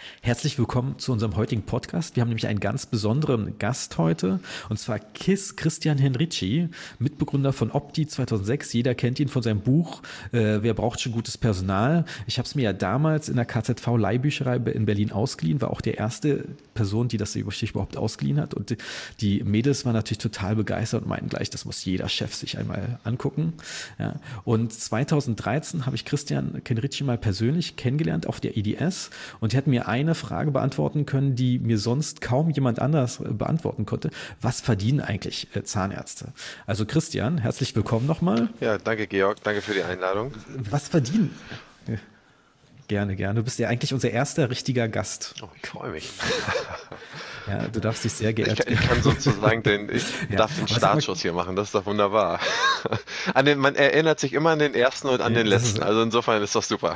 Herzlich willkommen zu unserem heutigen Podcast. Wir haben nämlich einen ganz besonderen Gast heute, und zwar Christian Henrici, Mitbegründer von Opti 2006. Jeder kennt ihn von seinem Buch Wer braucht schon gutes Personal? Ich habe es mir ja damals in der KZV-Leihbücherei in Berlin ausgeliehen, war auch der erste Person, die das sich überhaupt ausgeliehen hat. Und die Mädels waren natürlich total begeistert und meinten gleich, das muss jeder Chef sich einmal angucken. Ja. Und 2013 habe ich Christian Henrici mal persönlich kennengelernt auf der IDS, und er hat mir eine Frage beantworten können, die mir sonst kaum jemand anders beantworten konnte. Was verdienen eigentlich Zahnärzte? Also Christian, herzlich willkommen nochmal. Ja, danke Georg, danke für die Einladung. Was verdienen? Gerne, gerne. Du bist ja eigentlich unser erster richtiger Gast. Oh, ich freue mich. Ja, du darfst dich sehr Ich geehrt. kann, ich kann sozusagen ich Ja, darf den aber sag mal, Startschuss hier machen, das ist doch wunderbar. Man erinnert sich immer an den ersten und an ja, den letzten, also insofern ist das super.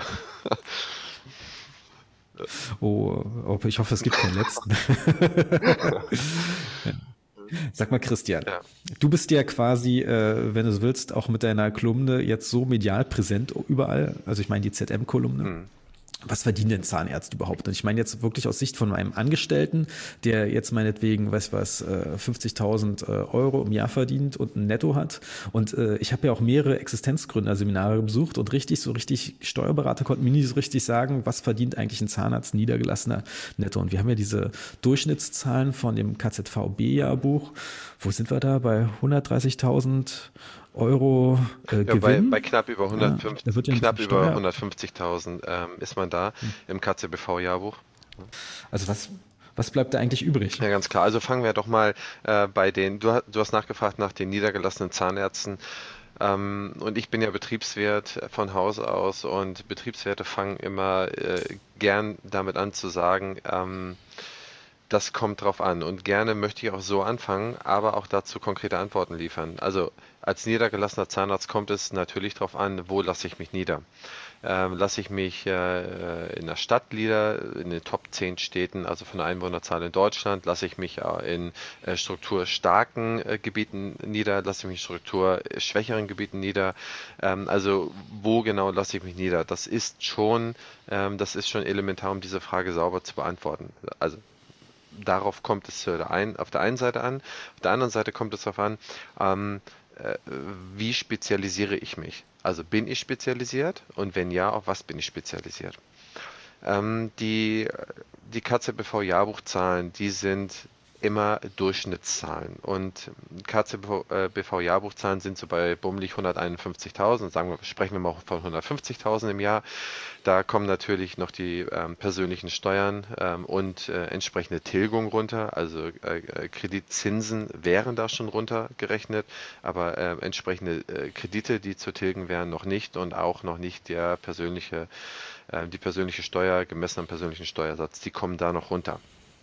ich hoffe, es gibt keinen letzten. Sag mal, Christian, Ja. du bist ja quasi, wenn du es willst, auch mit deiner Kolumne jetzt so medial präsent überall. Also ich meine die ZM-Kolumne. Hm. Was verdienen denn Zahnärzte überhaupt? Und ich meine jetzt wirklich aus Sicht von einem Angestellten, der jetzt meinetwegen, weiß was, 50.000 Euro im Jahr verdient und ein Netto hat. Und ich habe ja auch mehrere Existenzgründerseminare besucht, und richtig Steuerberater konnten mir nie so richtig sagen, was verdient eigentlich ein Zahnarzt niedergelassener Netto. Und wir haben ja diese Durchschnittszahlen von dem KZVB-Jahrbuch. Wo sind wir da? Bei 130.000 Euro Ja, bei Gewinn. Ja, da wird ja ein bisschen knapp über Steuer. 150.000 ist man da im KZBV-Jahrbuch. Also was bleibt da eigentlich übrig? Ja, ganz klar. Also fangen wir doch mal du hast nachgefragt nach den niedergelassenen Zahnärzten. Und ich bin ja Betriebswirt von Haus aus, und Betriebswirte fangen immer gern damit an zu sagen, das kommt drauf an, und gerne möchte ich auch so anfangen, aber auch dazu konkrete Antworten liefern. Also als niedergelassener Zahnarzt kommt es natürlich darauf an, wo lasse ich mich nieder. Lasse ich mich in der Stadt nieder, in den Top 10 Städten, also von der Einwohnerzahl in Deutschland, lasse ich mich in strukturstarken Gebieten nieder, lasse ich mich in strukturschwächeren Gebieten nieder. Also wo genau lasse ich mich nieder? Das ist schon elementar, um diese Frage sauber zu beantworten. Also darauf kommt es auf der einen Seite an. Auf der anderen Seite kommt es darauf an, ähm, äh, wie spezialisiere ich mich? Also bin ich spezialisiert, und wenn ja, auf was bin ich spezialisiert? Die KZBV-Jahrbuchzahlen, die sind immer Durchschnittszahlen, und KZBV-Jahrbuchzahlen sind so bei bummelig 151.000, sprechen wir mal von 150.000 im Jahr. Da kommen natürlich noch die persönlichen Steuern und entsprechende Tilgung runter, also Kreditzinsen wären da schon runtergerechnet, aber entsprechende Kredite, die zu tilgen wären, noch nicht, und auch noch nicht die persönliche Steuer gemessen am persönlichen Steuersatz, die kommen da noch runter.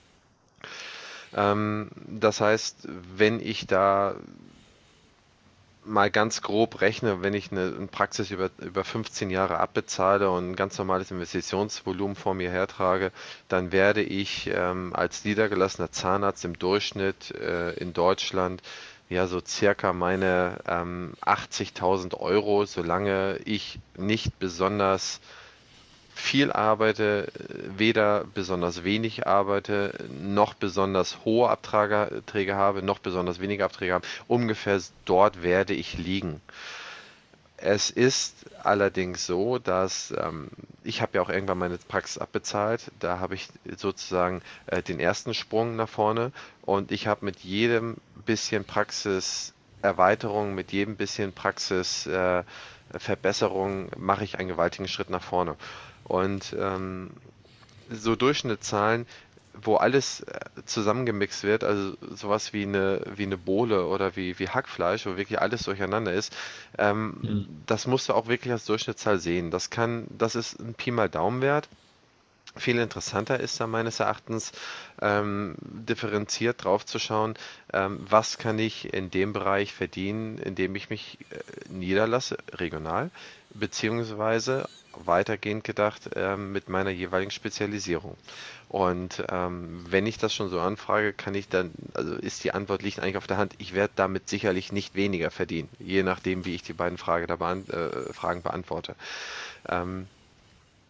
Das heißt, wenn ich da mal ganz grob rechne, wenn ich eine Praxis über 15 Jahre abbezahle und ein ganz normales Investitionsvolumen vor mir hertrage, dann werde ich als niedergelassener Zahnarzt im Durchschnitt in Deutschland ja so circa meine 80.000 Euro, solange ich nicht besonders viel arbeite, weder besonders wenig arbeite, noch besonders hohe Abträge habe, noch besonders wenige Abträge habe. Ungefähr dort werde ich liegen. Es ist allerdings so, dass ich habe ja auch irgendwann meine Praxis abbezahlt. Da habe ich sozusagen den ersten Sprung nach vorne, und ich habe mit jedem bisschen Praxiserweiterung, mit jedem bisschen Praxisverbesserung mache ich einen gewaltigen Schritt nach vorne. Und so Durchschnittszahlen, wo alles zusammengemixt wird, also sowas wie eine Bohle oder wie Hackfleisch, wo wirklich alles durcheinander ist, Hm. das musst du auch wirklich als Durchschnittszahl sehen. Das ist ein Pi mal Daumenwert. Viel interessanter ist da meines Erachtens, differenziert drauf zu schauen, was kann ich in dem Bereich verdienen, in dem ich mich niederlasse, regional, beziehungsweise weitergehend gedacht, mit meiner jeweiligen Spezialisierung. Und wenn ich das schon so anfrage, also ist die Antwort liegt eigentlich auf der Hand, ich werde damit sicherlich nicht weniger verdienen, je nachdem, wie ich die beiden Fragen beantworte. Ähm,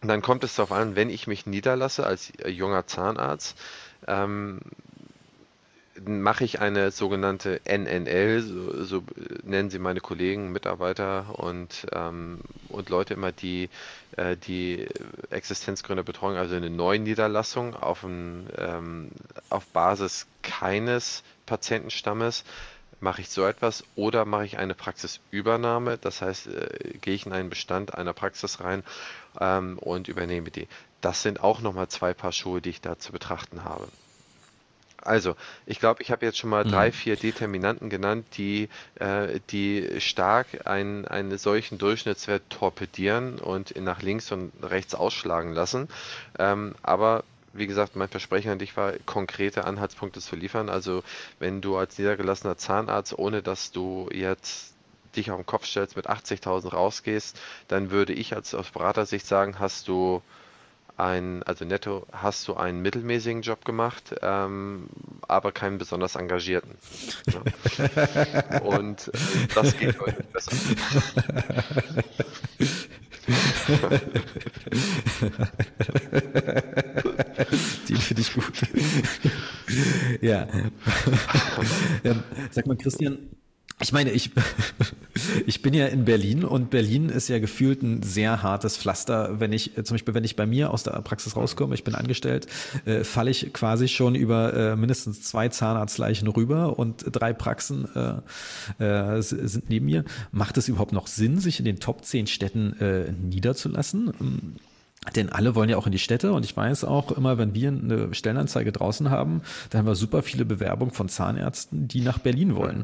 Und dann kommt es darauf an, wenn ich mich niederlasse als junger Zahnarzt, ähm, mache ich eine sogenannte NNL, so nennen sie meine Kollegen, Mitarbeiter und Leute immer, die Existenzgründerbetreuung, also eine Neuniederlassung auf Basis keines Patientenstammes. Mache ich so etwas oder mache ich eine Praxisübernahme? Das heißt, gehe ich in einen Bestand einer Praxis rein und übernehme die. Das sind auch nochmal zwei Paar Schuhe, die ich da zu betrachten habe. Also, ich glaube, ich habe jetzt schon mal drei, Mhm. vier Determinanten genannt, die stark einen solchen Durchschnittswert torpedieren und nach links und rechts ausschlagen lassen. Aber wie gesagt, mein Versprechen an dich war, konkrete Anhaltspunkte zu liefern. Also, wenn du als niedergelassener Zahnarzt, ohne dass du jetzt dich auf den Kopf stellst, mit 80.000 rausgehst, dann würde ich aus Beratersicht sagen, also netto hast du einen mittelmäßigen Job gemacht, aber keinen besonders engagierten. Ne? Und das geht deutlich besser. Den finde ich gut. Ja. Sag mal, Christian, ich meine, ich bin ja in Berlin und Berlin ist ja gefühlt ein sehr hartes Pflaster. Wenn ich, zum Beispiel, wenn ich bei mir aus der Praxis Hm. rauskomme, ich bin angestellt, falle ich quasi schon über mindestens 2 Zahnarztleichen rüber und 3 Praxen sind neben mir. Macht es überhaupt noch Sinn, sich in den Top 10 Städten niederzulassen? Denn alle wollen ja auch in die Städte und ich weiß auch immer, wenn wir eine Stellenanzeige draußen haben, da haben wir super viele Bewerbungen von Zahnärzten, die nach Berlin Hm. wollen.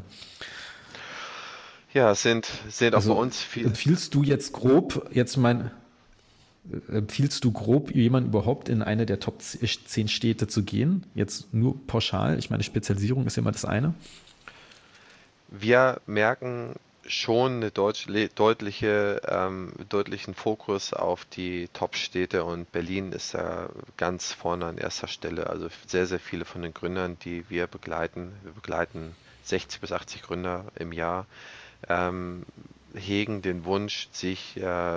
Ja, sind auch bei Also uns viel. empfiehlst du jetzt grob, empfiehlst du grob, jemanden überhaupt in eine der Top 10 Städte zu gehen? Jetzt nur pauschal. Ich meine, Spezialisierung ist ja immer das eine. Wir merken schon eine deutlichen Fokus auf die Top-Städte und Berlin ist da ganz vorne an erster Stelle. Also sehr, sehr viele von den Gründern, die wir begleiten 60 bis 80 Gründer im Jahr, ähm, hegen den Wunsch, sich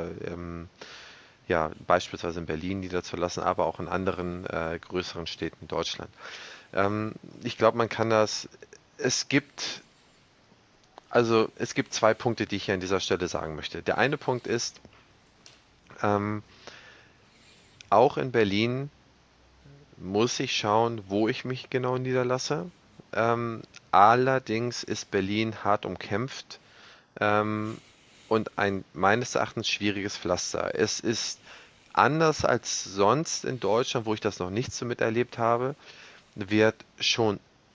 ja, beispielsweise in Berlin niederzulassen, aber auch in anderen größeren Städten in Deutschland. Ich glaube, es gibt, es gibt zwei Punkte, die ich hier an dieser Stelle sagen möchte. Der eine Punkt ist, ähm, auch in Berlin muss ich schauen, wo ich mich genau niederlasse. Allerdings ist Berlin hart umkämpft ähm, und ein meines Erachtens schwieriges Pflaster. Es ist anders als sonst in Deutschland, wo ich das noch nicht so miterlebt habe, wird schon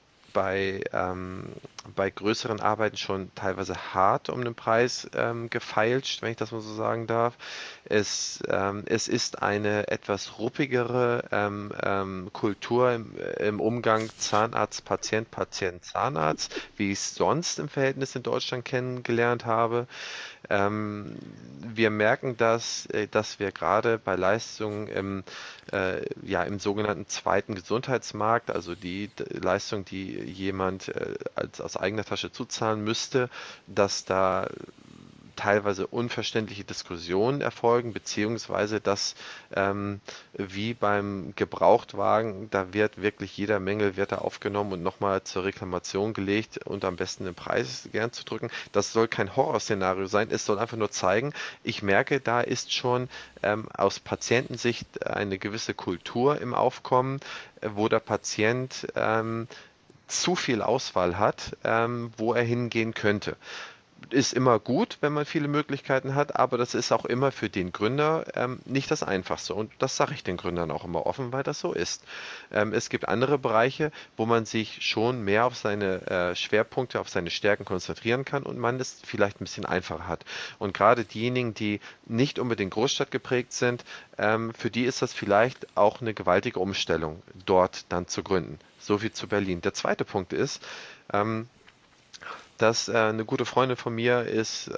bei größeren Arbeiten schon teilweise hart um den Preis gefeilscht, wenn ich das mal so sagen darf. Es ist eine etwas ruppigere Kultur im Umgang Zahnarzt-Patient, Patient-Zahnarzt, wie ich es sonst im Verhältnis in Deutschland kennengelernt habe. Wir merken, dass wir gerade bei Leistungen ja, im sogenannten zweiten Gesundheitsmarkt, also Leistung, die jemand aus eigener Tasche zuzahlen müsste, dass da teilweise unverständliche Diskussionen erfolgen, beziehungsweise dass wie beim Gebrauchtwagen, da wird wirklich jeder Mängel wird da aufgenommen und nochmal zur Reklamation gelegt und am besten den Preis gern zu drücken. Das soll kein Horrorszenario sein, es soll einfach nur zeigen, ich merke, da ist schon aus Patientensicht eine gewisse Kultur im Aufkommen, wo der Patient zu viel Auswahl hat, wo er hingehen könnte. Ist immer gut, wenn man viele Möglichkeiten hat, aber das ist auch immer für den Gründer nicht das Einfachste. Und das sage ich den Gründern auch immer offen, weil das so ist. Es gibt andere Bereiche, wo man sich schon mehr auf seine Schwerpunkte, auf seine Stärken konzentrieren kann und man es vielleicht ein bisschen einfacher hat. Und gerade diejenigen, die nicht unbedingt Großstadt geprägt sind, für die ist das vielleicht auch eine gewaltige Umstellung, dort dann zu gründen. So viel zu Berlin. Der zweite Punkt ist, ähm, dass eine gute Freundin von mir ist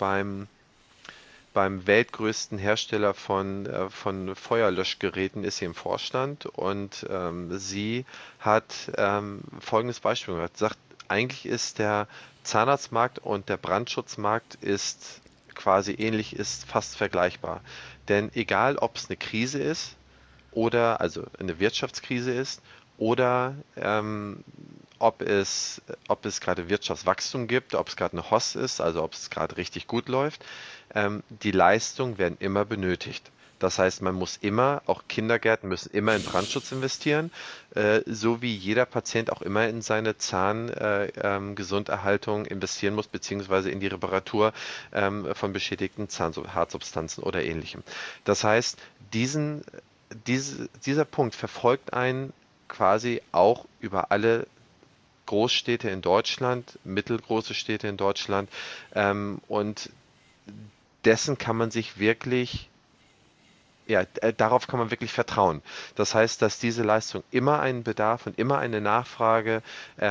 beim weltgrößten Hersteller von Feuerlöschgeräten ist sie im Vorstand und sie hat folgendes Beispiel gemacht. Sagt, eigentlich ist der Zahnarztmarkt und der Brandschutzmarkt ist quasi ähnlich, ist fast vergleichbar. Denn egal, ob es eine Krise ist oder also eine Wirtschaftskrise ist oder ob es gerade Wirtschaftswachstum gibt, ob es gerade eine Hoss ist, also ob es gerade richtig gut läuft, die Leistungen werden immer benötigt. Das heißt, man muss immer, auch Kindergärten müssen immer in Brandschutz investieren, so wie jeder Patient auch immer in seine Zahngesunderhaltung investieren muss, beziehungsweise in die Reparatur von beschädigten Zahnhartsubstanzen oder ähnlichem. Das heißt, dieser Punkt verfolgt einen quasi auch über alle Großstädte in Deutschland, mittelgroße Städte in Deutschland, und dessen kann man sich wirklich, ja, darauf kann man wirklich vertrauen. Das heißt, dass diese Leistung immer einen Bedarf und immer eine Nachfrage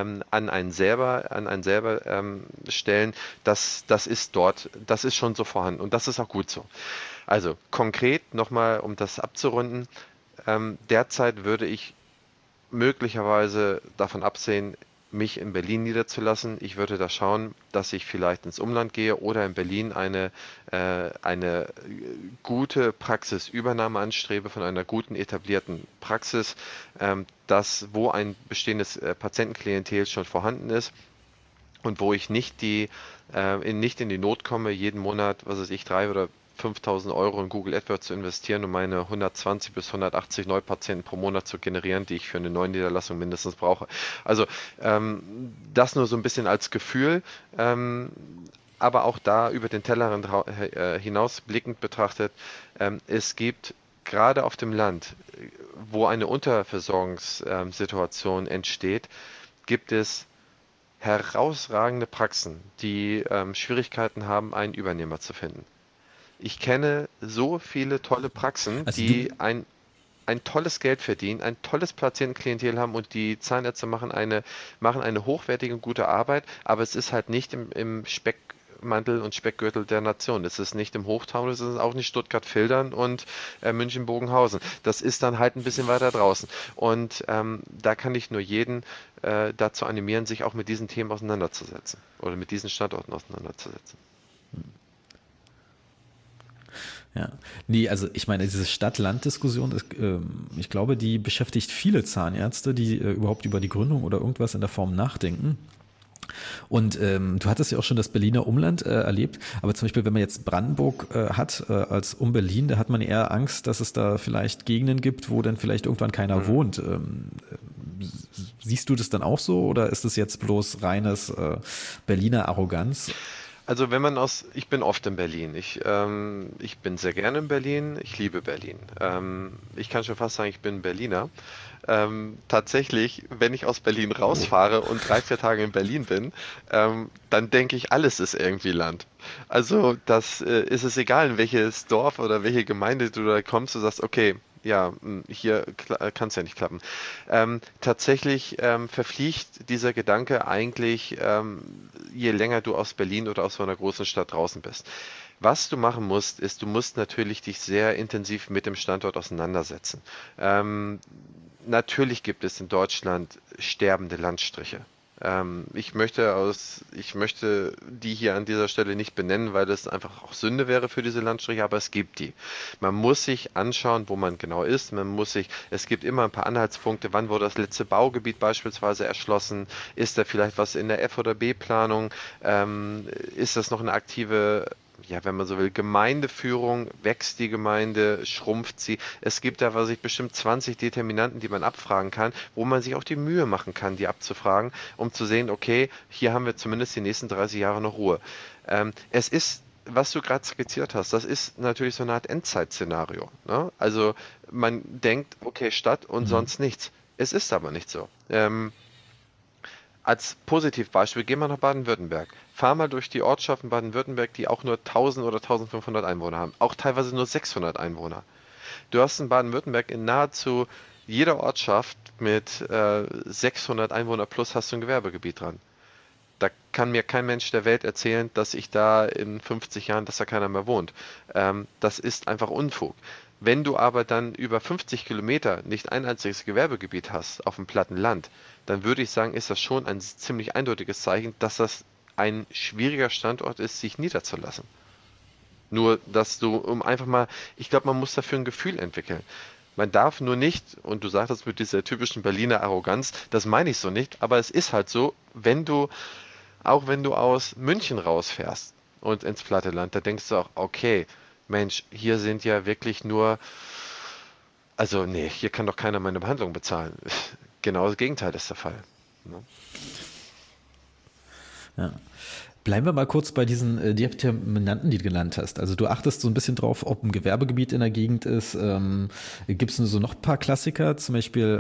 an einen selber stellen, das ist dort, das ist schon so vorhanden und das ist auch gut so. Also konkret nochmal, um das abzurunden, derzeit würde ich möglicherweise davon absehen, mich in Berlin niederzulassen. Ich würde da schauen, dass ich vielleicht ins Umland gehe oder in Berlin eine gute Praxisübernahme anstrebe von einer guten etablierten Praxis, wo ein bestehendes Patientenklientel schon vorhanden ist und wo ich nicht in die Not komme, jeden Monat, was weiß ich, 3.000 oder 5.000 Euro in Google AdWords zu investieren, um meine 120 bis 180 Neupatienten pro Monat zu generieren, die ich für eine neue Niederlassung mindestens brauche. Also das nur so ein bisschen als Gefühl, aber auch da über den Tellerrand hinaus blickend betrachtet, es gibt gerade auf dem Land, wo eine Unterversorgungssituation entsteht, gibt es herausragende Praxen, die Schwierigkeiten haben, einen Übernehmer zu finden. Ich kenne so viele tolle Praxen, Also du, die ein tolles Geld verdienen, ein tolles Patientenklientel haben und die Zahnärzte machen eine hochwertige und gute Arbeit, aber es ist halt nicht im Speckmantel und Speckgürtel der Nation. Es ist nicht im Hochtaunus, es ist auch nicht Stuttgart-Fildern und München-Bogenhausen. Das ist dann halt ein bisschen weiter draußen. Und da kann ich nur jeden dazu animieren, sich auch mit diesen Themen auseinanderzusetzen oder mit diesen Standorten auseinanderzusetzen. ja. Nee, also ich meine, diese Stadt-Land-Diskussion, ich glaube, die beschäftigt viele Zahnärzte, die überhaupt über die Gründung oder irgendwas in der Form nachdenken. Und du hattest ja auch schon das Berliner Umland erlebt, aber zum Beispiel, wenn man jetzt Brandenburg hat als Berlin, da hat man eher Angst, dass es da vielleicht Gegenden gibt, wo dann vielleicht irgendwann keiner Mhm. wohnt. Siehst du das dann auch so oder ist das jetzt bloß reines Berliner Arroganz? Also ich bin oft in Berlin. Ich bin sehr gerne in Berlin. Ich liebe Berlin. Ich kann schon fast sagen, ich bin Berliner. Tatsächlich, wenn ich aus Berlin rausfahre und 3, 4 Tage in Berlin bin, dann denke ich, alles ist irgendwie Land. Also das ist es egal, in welches Dorf oder welche Gemeinde du da kommst, du sagst, okay, ja, hier kann es ja nicht klappen. Tatsächlich verfliegt dieser Gedanke eigentlich, je länger du aus Berlin oder aus so einer großen Stadt draußen bist. Was du machen musst, ist, du musst natürlich dich sehr intensiv mit dem Standort auseinandersetzen. Ähm, Natürlich gibt es in Deutschland sterbende Landstriche. Ich möchte die hier an dieser Stelle nicht benennen, weil das einfach auch Sünde wäre für diese Landstriche, aber es gibt die. Man muss sich anschauen, wo man genau ist. Es gibt immer ein paar Anhaltspunkte, wann wurde das letzte Baugebiet beispielsweise erschlossen? Ist da vielleicht was in der F- oder B-Planung? Ist das noch eine aktive, ja, wenn man so will, Gemeindeführung? Wächst die Gemeinde? Schrumpft sie? Es gibt da, was ich, bestimmt 20 Determinanten, die man abfragen kann, wo man sich auch die Mühe machen kann, die abzufragen, um zu sehen, okay, hier haben wir zumindest die nächsten 30 Jahre noch Ruhe. Es ist, was du gerade skizziert hast, das ist natürlich so eine Art Endzeit-Szenario, ne? Also man denkt, okay, Stadt und Mhm. sonst nichts. Es ist aber nicht so. Als Positivbeispiel gehen wir nach Baden-Württemberg. Fahr mal durch die Ortschaften Baden-Württemberg, die auch nur 1000 oder 1500 Einwohner haben. Auch teilweise nur 600 Einwohner. Du hast in Baden-Württemberg in nahezu jeder Ortschaft mit 600 Einwohner plus hast du ein Gewerbegebiet dran. Da kann mir kein Mensch der Welt erzählen, dass ich da in 50 Jahren, dass da keiner mehr wohnt. Das ist einfach Unfug. Wenn du aber dann über 50 Kilometer nicht ein einziges Gewerbegebiet hast auf dem platten Land, dann würde ich sagen, ist das schon ein ziemlich eindeutiges Zeichen, dass das ein schwieriger Standort ist, sich niederzulassen. Nur, dass du, um einfach mal, ich glaube, man muss dafür ein Gefühl entwickeln. Man darf nur nicht, und du sagtest mit dieser typischen Berliner Arroganz, das meine ich so nicht, aber es ist halt so, auch wenn du aus München rausfährst und ins platte Land, da denkst du auch, okay, Mensch, hier sind ja wirklich nur, also nee, hier kann doch keiner meine Behandlung bezahlen. Genau das Gegenteil ist der Fall. Ne? Ja. Bleiben wir mal kurz bei diesen Determinanten, die du genannt hast. Also du achtest so ein bisschen drauf, ob ein Gewerbegebiet in der Gegend ist. Gibt es so noch ein paar Klassiker, zum Beispiel,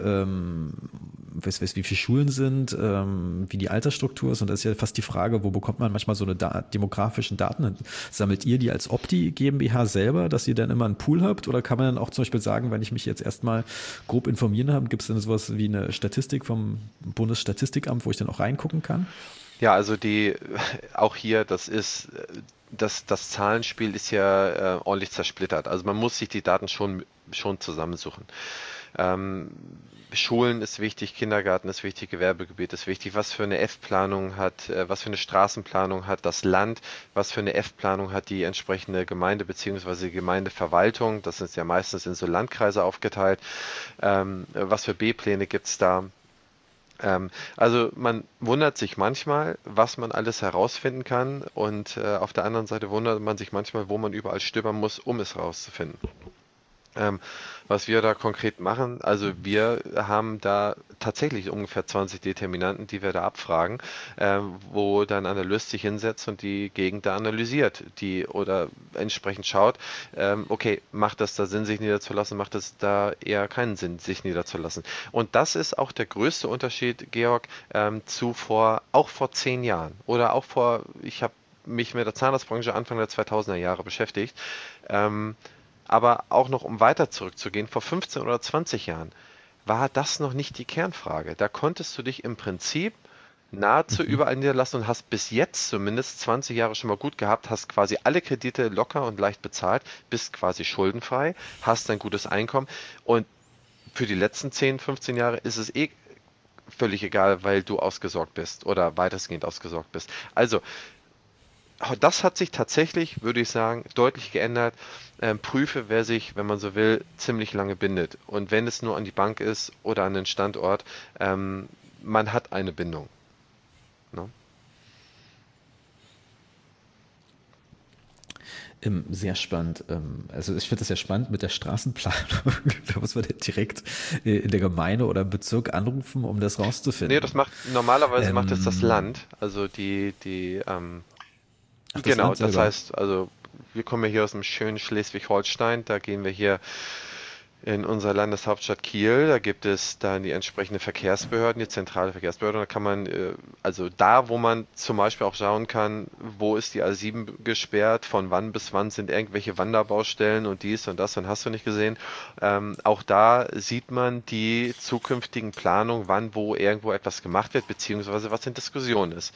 wie viele Schulen sind, wie die Altersstruktur ist. Und das ist ja fast die Frage, wo bekommt man manchmal so eine demografischen Daten? Sammelt ihr die als Opti GmbH selber, dass ihr dann immer einen Pool habt? Oder kann man dann auch zum Beispiel sagen, wenn ich mich jetzt erstmal grob informieren habe, gibt es dann sowas wie eine Statistik vom Bundesstatistikamt, wo ich dann auch reingucken kann? Ja, also auch hier, das Zahlenspiel ist ja ordentlich zersplittert. Also man muss sich die Daten schon zusammensuchen. Ähm, Schulen ist wichtig, Kindergarten ist wichtig, Gewerbegebiet ist wichtig. Was für eine F-Planung hat, was für eine Straßenplanung hat das Land, was für eine F-Planung hat die entsprechende Gemeinde bzw. die Gemeindeverwaltung. Das ist ja meistens in so Landkreise aufgeteilt. Was für B-Pläne gibt's da? Also man wundert sich manchmal, was man alles herausfinden kann, und auf der anderen Seite wundert man sich manchmal, wo man überall stöbern muss, um es herauszufinden. Ähm, Was wir da konkret machen, also wir haben da tatsächlich ungefähr 20 Determinanten, die wir da abfragen, wo dann ein Analyst sich hinsetzt und die Gegend da analysiert, die oder entsprechend schaut, okay, macht das da Sinn, sich niederzulassen, macht es da eher keinen Sinn, sich niederzulassen. Und das ist auch der größte Unterschied, Georg, auch vor 10 Jahren oder ich habe mich mit der Zahnarztbranche Anfang der 2000er Jahre beschäftigt. Ähm, aber auch noch, um weiter zurückzugehen, vor 15 oder 20 Jahren war das noch nicht die Kernfrage. Da konntest du dich im Prinzip nahezu Mhm. überall niederlassen und hast bis jetzt zumindest 20 Jahre schon mal gut gehabt, hast quasi alle Kredite locker und leicht bezahlt, bist quasi schuldenfrei, hast ein gutes Einkommen, und für die letzten 10, 15 Jahre ist es eh völlig egal, weil du ausgesorgt bist oder weitestgehend ausgesorgt bist. Also das hat sich tatsächlich, würde ich sagen, deutlich geändert. Prüfe, wer sich, wenn man so will, ziemlich lange bindet. Und wenn es nur an die Bank ist oder an den Standort, man hat eine Bindung. Ne? Sehr spannend. Also ich finde das ja spannend mit der Straßenplanung. Da muss man ja direkt in der Gemeinde oder im Bezirk anrufen, um das Nee, rauszufinden. normalerweise macht es das Ähm, Land. Also ach, das genau, Land das selber. heißt, also wir kommen ja hier aus dem schönen Schleswig-Holstein, da gehen wir hier in unserer Landeshauptstadt Kiel. Da gibt es dann die entsprechende Verkehrsbehörden, die zentrale Verkehrsbehörde. Und da kann man, also da, wo man zum Beispiel auch schauen kann, wo ist die A7 gesperrt, von wann bis wann sind irgendwelche Wanderbaustellen und dies und das und hast du nicht gesehen. Auch da sieht man die zukünftigen Planungen, wann wo irgendwo etwas gemacht wird, beziehungsweise was in Diskussion ist.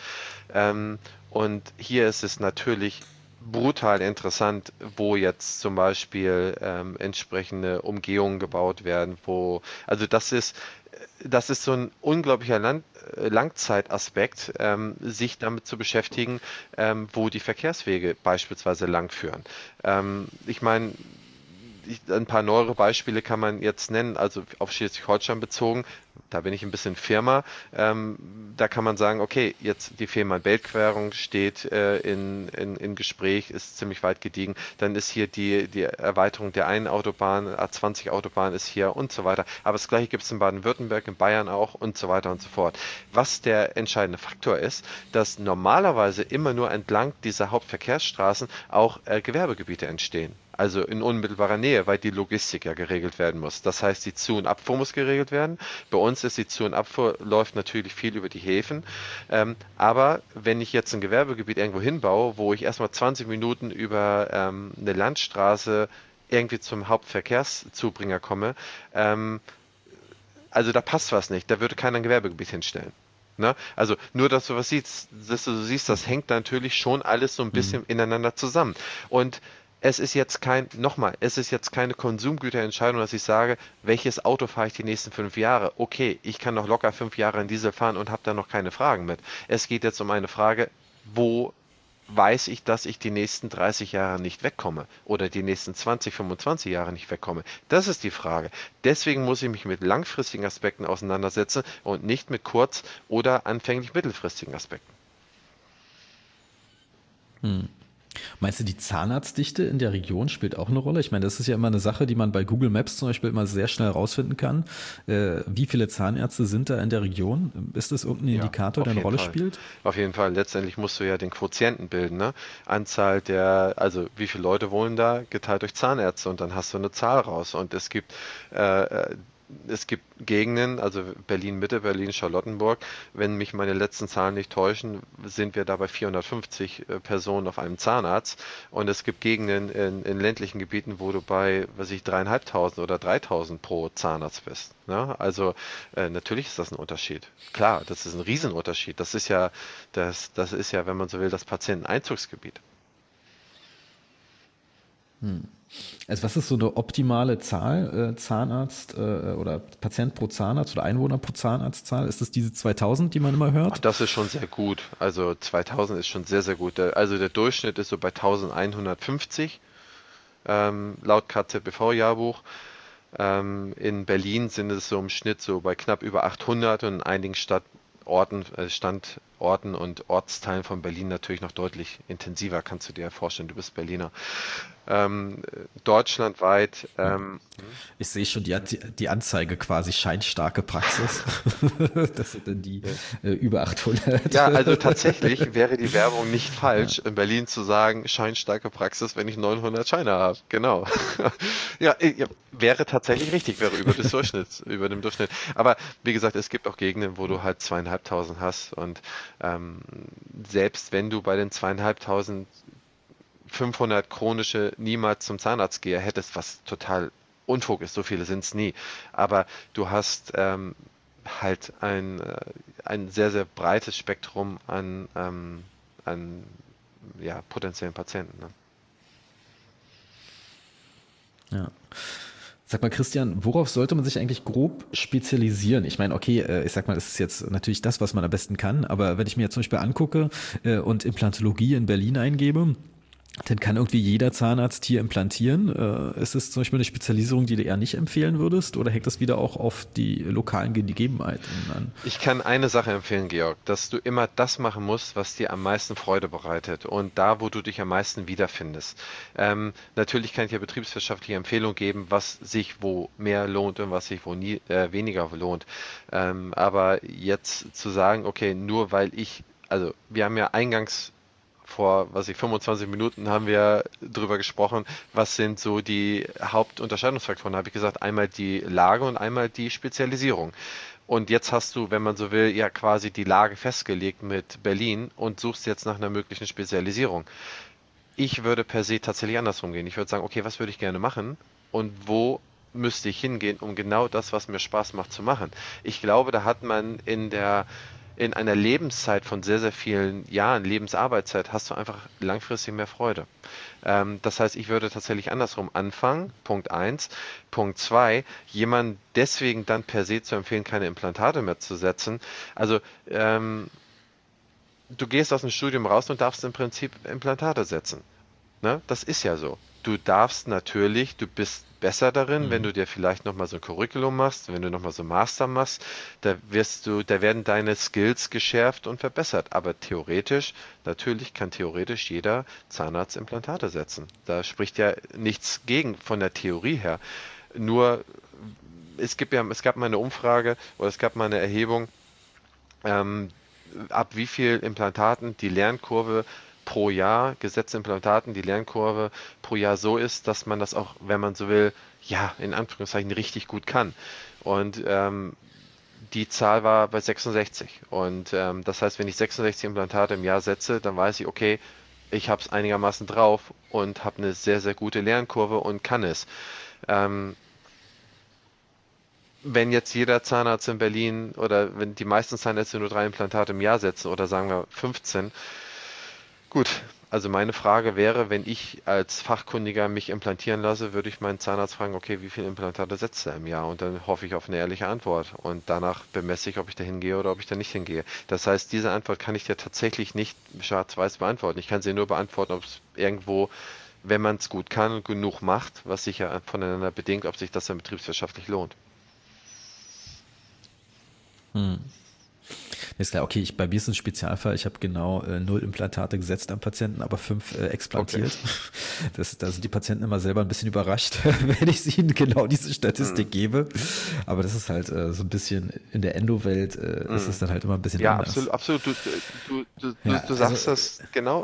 Und hier ist es natürlich brutal interessant, wo jetzt zum Beispiel entsprechende Umgehungen gebaut werden, also das ist so ein unglaublicher Langzeitaspekt, sich damit zu beschäftigen, wo die Verkehrswege beispielsweise langführen. Ich meine, ein paar neuere Beispiele kann man jetzt nennen, also auf Schleswig-Holstein bezogen. Da bin ich ein bisschen firmer. Ähm, Da kann man sagen, okay, jetzt die Fehmarn-Belt-Querung steht in Gespräch, ist ziemlich weit gediegen. Dann ist hier die Erweiterung der einen Autobahn, A20-Autobahn ist hier und so weiter. Aber das gleiche gibt es in Baden-Württemberg, in Bayern auch und so weiter und so fort. Was der entscheidende Faktor ist, dass normalerweise immer nur entlang dieser Hauptverkehrsstraßen auch Gewerbegebiete entstehen. Also in unmittelbarer Nähe, weil die Logistik ja geregelt werden muss. Das heißt, die Zu- und Abfuhr muss geregelt werden. Bei uns ist die Zu- und Abfuhr läuft natürlich viel über die Häfen. Aber wenn ich jetzt ein Gewerbegebiet irgendwo hinbaue, wo ich erstmal 20 Minuten über eine Landstraße irgendwie zum Hauptverkehrszubringer komme, ähm, also da passt was nicht. Da würde keiner ein Gewerbegebiet hinstellen. Ne? Also nur, dass du siehst, das hängt natürlich schon alles so ein Hm. bisschen ineinander zusammen. Und es ist jetzt keine Konsumgüterentscheidung, dass ich sage, welches Auto fahre ich die nächsten 5 Jahre? Okay, ich kann noch locker 5 Jahre in Diesel fahren und habe da noch keine Fragen mit. Es geht jetzt um eine Frage, wo weiß ich, dass ich die nächsten 30 Jahre nicht wegkomme oder die nächsten 20, 25 Jahre nicht wegkomme? Das ist die Frage. Deswegen muss ich mich mit langfristigen Aspekten auseinandersetzen und nicht mit kurz- oder anfänglich mittelfristigen Aspekten. Hm. Meinst du, die Zahnarztdichte in der Region spielt auch eine Rolle? Ich meine, das ist ja immer eine Sache, die man bei Google Maps zum Beispiel immer sehr schnell rausfinden kann. Wie viele Zahnärzte sind da in der Region? Ist das irgendein Ja, Indikator, der auf eine jeden Rolle Fall. spielt? Auf jeden Fall. Letztendlich musst du ja den Quotienten bilden, ne? Anzahl der, also wie viele Leute wohnen da, geteilt durch Zahnärzte und dann hast du eine Zahl raus. Und äh, äh, es gibt Gegenden, also Berlin-Mitte, Berlin-Charlottenburg, wenn mich meine letzten Zahlen nicht täuschen, sind wir da bei 450 Personen auf einem Zahnarzt. Und es gibt Gegenden in ländlichen Gebieten, wo du bei, was ich, 3.500 oder 3.000 pro Zahnarzt bist. Ne? Also natürlich ist das ein Unterschied. Klar, das ist ein Riesenunterschied. Das ist ja, wenn man so will, das Patienteneinzugsgebiet. Also was ist so eine optimale Zahl, Zahnarzt oder Patient pro Zahnarzt oder Einwohner pro Zahnarztzahl? Ist das diese 2000, die man immer Ach, hört? das ist schon sehr gut. Also 2000 ist schon sehr, sehr gut. Also der Durchschnitt ist so bei 1150 laut KZBV-Jahrbuch. In Berlin sind es so im Schnitt so bei knapp über 800 und in einigen Standorten und Ortsteilen von Berlin natürlich noch deutlich intensiver, kannst du dir ja vorstellen. Du bist Berliner. Deutschlandweit, Ich sehe schon die Anzeige quasi scheinstarke Praxis. Das sind dann die ja. über 800. Ja, also tatsächlich wäre die Werbung nicht falsch, in Berlin zu sagen, scheinstarke Praxis, wenn ich 900 Scheine habe. Genau. Ja, ja, wäre tatsächlich richtig, wäre über dem Durchschnitt. Aber wie gesagt, es gibt auch Gegenden, wo du halt 2.500 hast und ähm, selbst wenn du bei den 2.500 500 chronische niemals zum Zahnarzt gehe, hättest, was total Unfug ist, so viele sind es nie. Aber du hast halt ein sehr, sehr breites Spektrum an ja, potenziellen Patienten. Ne? Ja. Sag mal, Christian, worauf sollte man sich eigentlich grob spezialisieren? Ich meine, okay, ich sag mal, das ist jetzt natürlich das, was man am besten kann, aber wenn ich mir jetzt zum Beispiel angucke und Implantologie in Berlin eingebe, dann kann irgendwie jeder Zahnarzt hier implantieren. Ist es zum Beispiel eine Spezialisierung, die du eher nicht empfehlen würdest, oder hängt das wieder auch auf die lokalen Gegebenheiten an? Ich kann eine Sache empfehlen, Georg, dass du immer das machen musst, was dir am meisten Freude bereitet und da, wo du dich am meisten wiederfindest. Natürlich kann ich dir betriebswirtschaftliche Empfehlungen geben, was sich wo mehr lohnt und was sich wo weniger lohnt. Aber jetzt zu sagen, okay, nur weil also wir haben ja eingangs vor, 25 Minuten haben wir drüber gesprochen, was sind so die Hauptunterscheidungsfaktoren. Da habe ich gesagt, einmal die Lage und einmal die Spezialisierung. Und jetzt hast du, wenn man so will, ja quasi die Lage festgelegt mit Berlin und suchst jetzt nach einer möglichen Spezialisierung. Ich würde per se tatsächlich andersrum gehen. Ich würde sagen, okay, was würde ich gerne machen und wo müsste ich hingehen, um genau das, was mir Spaß macht, zu machen. Ich glaube, da hat man in einer Lebenszeit von sehr, sehr vielen Jahren, Lebensarbeitszeit, hast du einfach langfristig mehr Freude. Das heißt, ich würde tatsächlich andersrum anfangen. Punkt eins. Punkt zwei, jemand deswegen dann per se zu empfehlen, keine Implantate mehr zu setzen. Also du gehst aus dem Studium raus und darfst im Prinzip Implantate setzen. Ne? Das ist ja so. Du darfst natürlich, du bist besser darin, wenn du dir vielleicht nochmal so ein Curriculum machst, wenn du nochmal so einen Master machst, da werden deine Skills geschärft und verbessert. Aber theoretisch, natürlich kann theoretisch jeder Zahnarzt Implantate setzen. Da spricht ja nichts gegen von der Theorie her. Nur, es gab mal eine Umfrage oder es gab mal eine Erhebung, ähm, ab wie viel Implantaten die Lernkurve pro Jahr, gesetzte Implantaten, die Lernkurve pro Jahr so ist, dass man das auch, wenn man so will, ja, in Anführungszeichen richtig gut kann. Und die Zahl war bei 66. Und das heißt, wenn ich 66 Implantate im Jahr setze, dann weiß ich, okay, ich habe es einigermaßen drauf und habe eine sehr, sehr gute Lernkurve und kann es. Ähm, wenn jetzt jeder Zahnarzt in Berlin oder wenn die meisten Zahnärzte nur 3 Implantate im Jahr setzen oder sagen wir 15, gut, Also meine Frage wäre, wenn ich als Fachkundiger mich implantieren lasse, würde ich meinen Zahnarzt fragen, okay, wie viele Implantate setzt er im Jahr? Und dann hoffe ich auf eine ehrliche Antwort. Und danach bemesse ich, ob ich da hingehe oder ob ich da nicht hingehe. Das heißt, diese Antwort kann ich dir tatsächlich nicht schwarz-weiß beantworten. Ich kann sie nur beantworten, ob es irgendwo, wenn man es gut kann und genug macht, was sich ja voneinander bedingt, ob sich das dann betriebswirtschaftlich lohnt. Ist klar, okay, bei mir ist ein Spezialfall. Ich habe genau 0 Implantate gesetzt am Patienten, aber 5 Okay. explantiert. Da sind die Patienten immer selber ein bisschen überrascht, wenn ich ihnen genau diese Hm. Statistik gebe. Aber das ist halt so ein bisschen in der Endo-Welt ist es Hm. dann halt immer ein bisschen Ja, anders. absolut, absolut. Du Ja, also sagst das genau.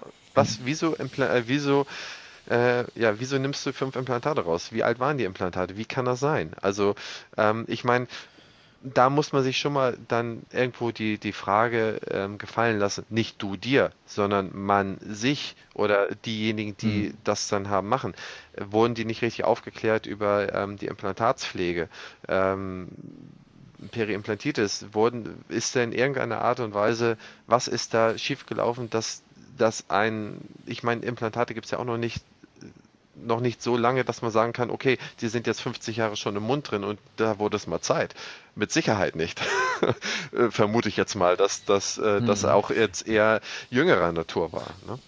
Wieso nimmst du 5 Implantate raus? Wie alt waren die Implantate? Wie kann das sein? Also, ich meine, da muss man sich schon mal dann irgendwo die Frage gefallen lassen, nicht du dir, sondern man sich oder diejenigen, die das dann haben, machen. Wurden die nicht richtig aufgeklärt über die Implantatspflege? Ähm, Periimplantitis, ist da in irgendeiner Art und Weise, was ist da schiefgelaufen, ich meine, Implantate gibt es ja auch noch nicht so lange, dass man sagen kann, okay, die sind jetzt 50 Jahre schon im Mund drin und da wurde es mal Zeit. Mit Sicherheit nicht. Vermute ich jetzt mal, dass das auch jetzt eher jüngerer Natur war. Ne?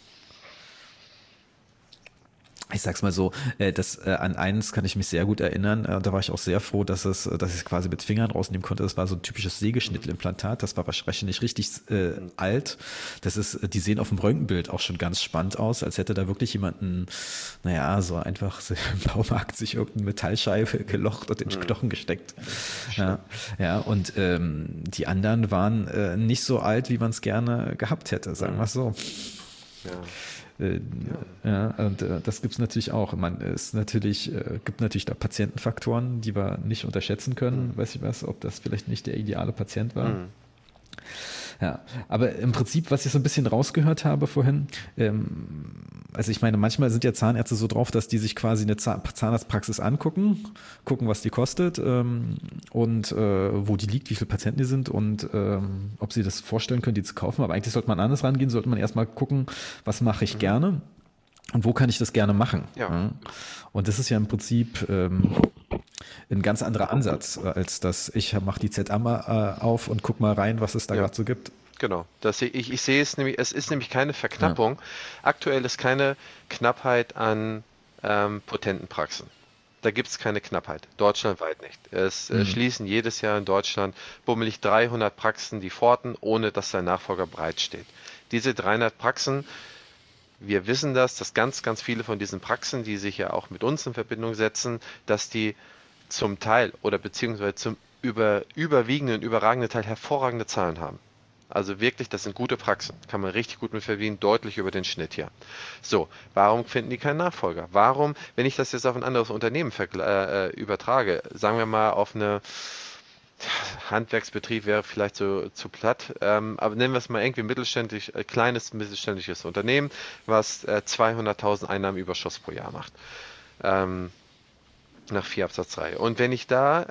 ich sag's mal so, an eins kann ich mich sehr gut erinnern. Da war ich auch sehr froh, dass ich es quasi mit Fingern rausnehmen konnte. Das war so ein typisches Mhm. Sägeschnittelimplantat. Das war wahrscheinlich richtig Mhm. alt. Die sehen auf dem Röntgenbild auch schon ganz spannend aus, als hätte da wirklich jemanden, naja, so einfach so im Baumarkt sich irgendeine Metallscheibe gelocht und in den Mhm. Knochen gesteckt. Ja, Schlimm. ja, und die anderen waren nicht so alt, wie man es gerne gehabt hätte, sagen wir Mhm. es so. Ja, Äh, ja. ja, und das gibt es natürlich auch. Gibt natürlich da Patientenfaktoren, die wir nicht unterschätzen können. Mhm. Weiß ich was, ob das vielleicht nicht der ideale Patient war. Mhm. Ja, aber im Prinzip, was ich so ein bisschen rausgehört habe vorhin, also ich meine, manchmal sind ja Zahnärzte so drauf, dass die sich quasi eine Zahnarztpraxis angucken, gucken, was die kostet und wo die liegt, wie viele Patienten die sind und ob sie das vorstellen können, die zu kaufen. Aber eigentlich sollte man anders rangehen, sollte man erstmal gucken, was mache ich Mhm. gerne und wo kann ich das gerne machen. Ja, Ja? Und das ist ja im Prinzip ein ganz anderer Ansatz, als dass ich mache die ZA mal auf und guck mal rein, was es da ja. gerade so gibt. Genau, ich sehe es nämlich, es ist nämlich keine Ja. Verknappung. Aktuell ist keine Knappheit an potenten Praxen. Da gibt es keine Knappheit, deutschlandweit nicht. Es schließen jedes Jahr in Deutschland bummelig 300 Praxen die Pforten, ohne dass sein Nachfolger bereitsteht. Diese 300 Praxen, wir wissen das, dass ganz, ganz viele von diesen Praxen, die sich ja auch mit uns in Verbindung setzen, dass die zum Teil oder beziehungsweise zum überwiegenden, überragenden Teil hervorragende Zahlen haben. Also wirklich, das sind gute Praxen. Kann man richtig gut mit verdienen, deutlich über den Schnitt hier. So, warum finden die keinen Nachfolger? Warum, wenn ich das jetzt auf ein anderes Unternehmen übertrage, sagen wir mal auf eine Handwerksbetrieb wäre vielleicht so zu platt, aber nennen wir es mal irgendwie mittelständisch, kleines mittelständisches Unternehmen, was 200.000 Einnahmenüberschuss pro Jahr macht, ähm, nach 4 Absatz 3. Und wenn ich da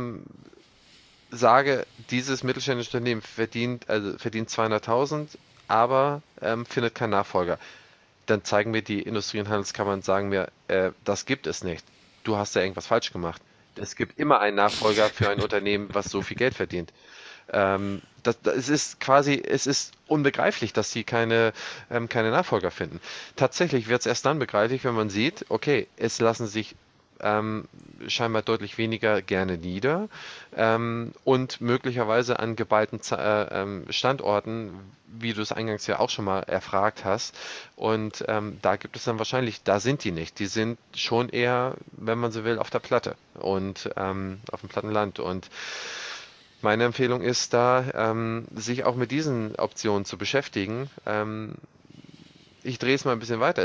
sage, dieses mittelständische Unternehmen verdient 200.000, aber findet keinen Nachfolger, dann zeigen mir die Industrie- und Handelskammern und sagen mir, das gibt es nicht. Du hast da irgendwas falsch gemacht. Es gibt immer einen Nachfolger für ein Unternehmen, was so viel Geld verdient. Es ist quasi, es ist unbegreiflich, dass sie keine Nachfolger finden. Tatsächlich wird es erst dann begreiflich, wenn man sieht, okay, es lassen sich ähm, scheinbar deutlich weniger gerne nieder und möglicherweise an geballten Standorten, wie du es eingangs ja auch schon mal erfragt hast. Und da gibt es dann wahrscheinlich, da sind die nicht. Die sind schon eher, wenn man so will, auf der Platte und auf dem Plattenland. Und meine Empfehlung ist da, sich auch mit diesen Optionen zu beschäftigen. Ich drehe es mal ein bisschen weiter.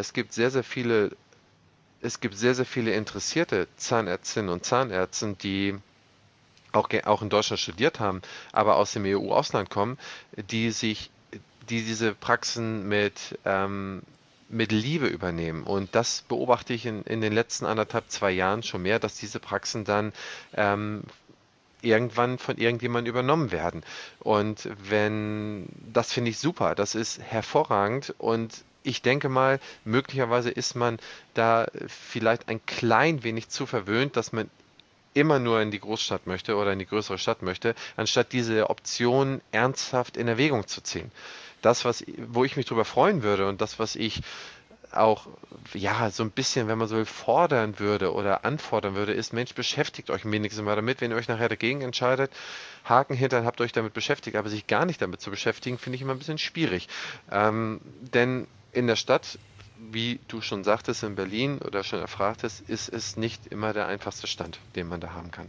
Es gibt sehr, sehr viele interessierte Zahnärztinnen und Zahnärzte, die auch in Deutschland studiert haben, aber aus dem EU-Ausland kommen, die sich, die diese Praxen mit Liebe übernehmen. Und das beobachte ich in den letzten anderthalb, 2 Jahren schon mehr, dass diese Praxen dann ähm, irgendwann von irgendjemandem übernommen werden. Und das finde ich super, das ist hervorragend und ich denke mal, möglicherweise ist man da vielleicht ein klein wenig zu verwöhnt, dass man immer nur in die Großstadt möchte oder in die größere Stadt möchte, anstatt diese Option ernsthaft in Erwägung zu ziehen. Das, wo ich mich drüber freuen würde und das, was ich auch, ja, so ein bisschen, wenn man so will, fordern würde oder anfordern würde, ist, Mensch, beschäftigt euch wenigstens mal damit. Wenn ihr euch nachher dagegen entscheidet, Haken hinter, habt euch damit beschäftigt, aber sich gar nicht damit zu beschäftigen, finde ich immer ein bisschen schwierig. Denn in der Stadt, wie du schon sagtest, in Berlin oder schon erfragtest, ist es nicht immer der einfachste Stand, den man da haben kann.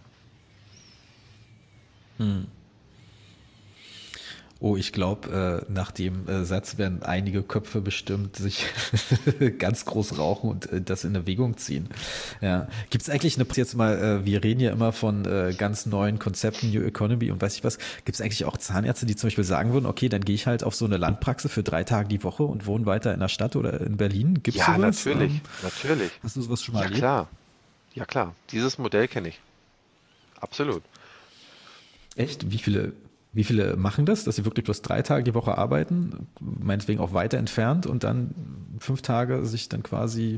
Hm. Oh, ich glaube, nach dem Satz werden einige Köpfe bestimmt sich ganz groß rauchen und das in Erwägung ziehen. Ja. Gibt es eigentlich jetzt mal, wir reden ja immer von ganz neuen Konzepten, New Economy und weiß ich was, gibt es eigentlich auch Zahnärzte, die zum Beispiel sagen würden, okay, dann gehe ich halt auf so eine Landpraxis für 3 Tage die Woche und wohne weiter in der Stadt oder in Berlin? Gibt's Ja, sowas? natürlich, natürlich. Hast du sowas schon mal Ja, erlebt? klar. Ja, klar. Dieses Modell kenne ich. Absolut. Echt? Wie viele machen das, dass sie wirklich bloß 3 Tage die Woche arbeiten, meinetwegen auch weiter entfernt und dann 5 Tage sich dann quasi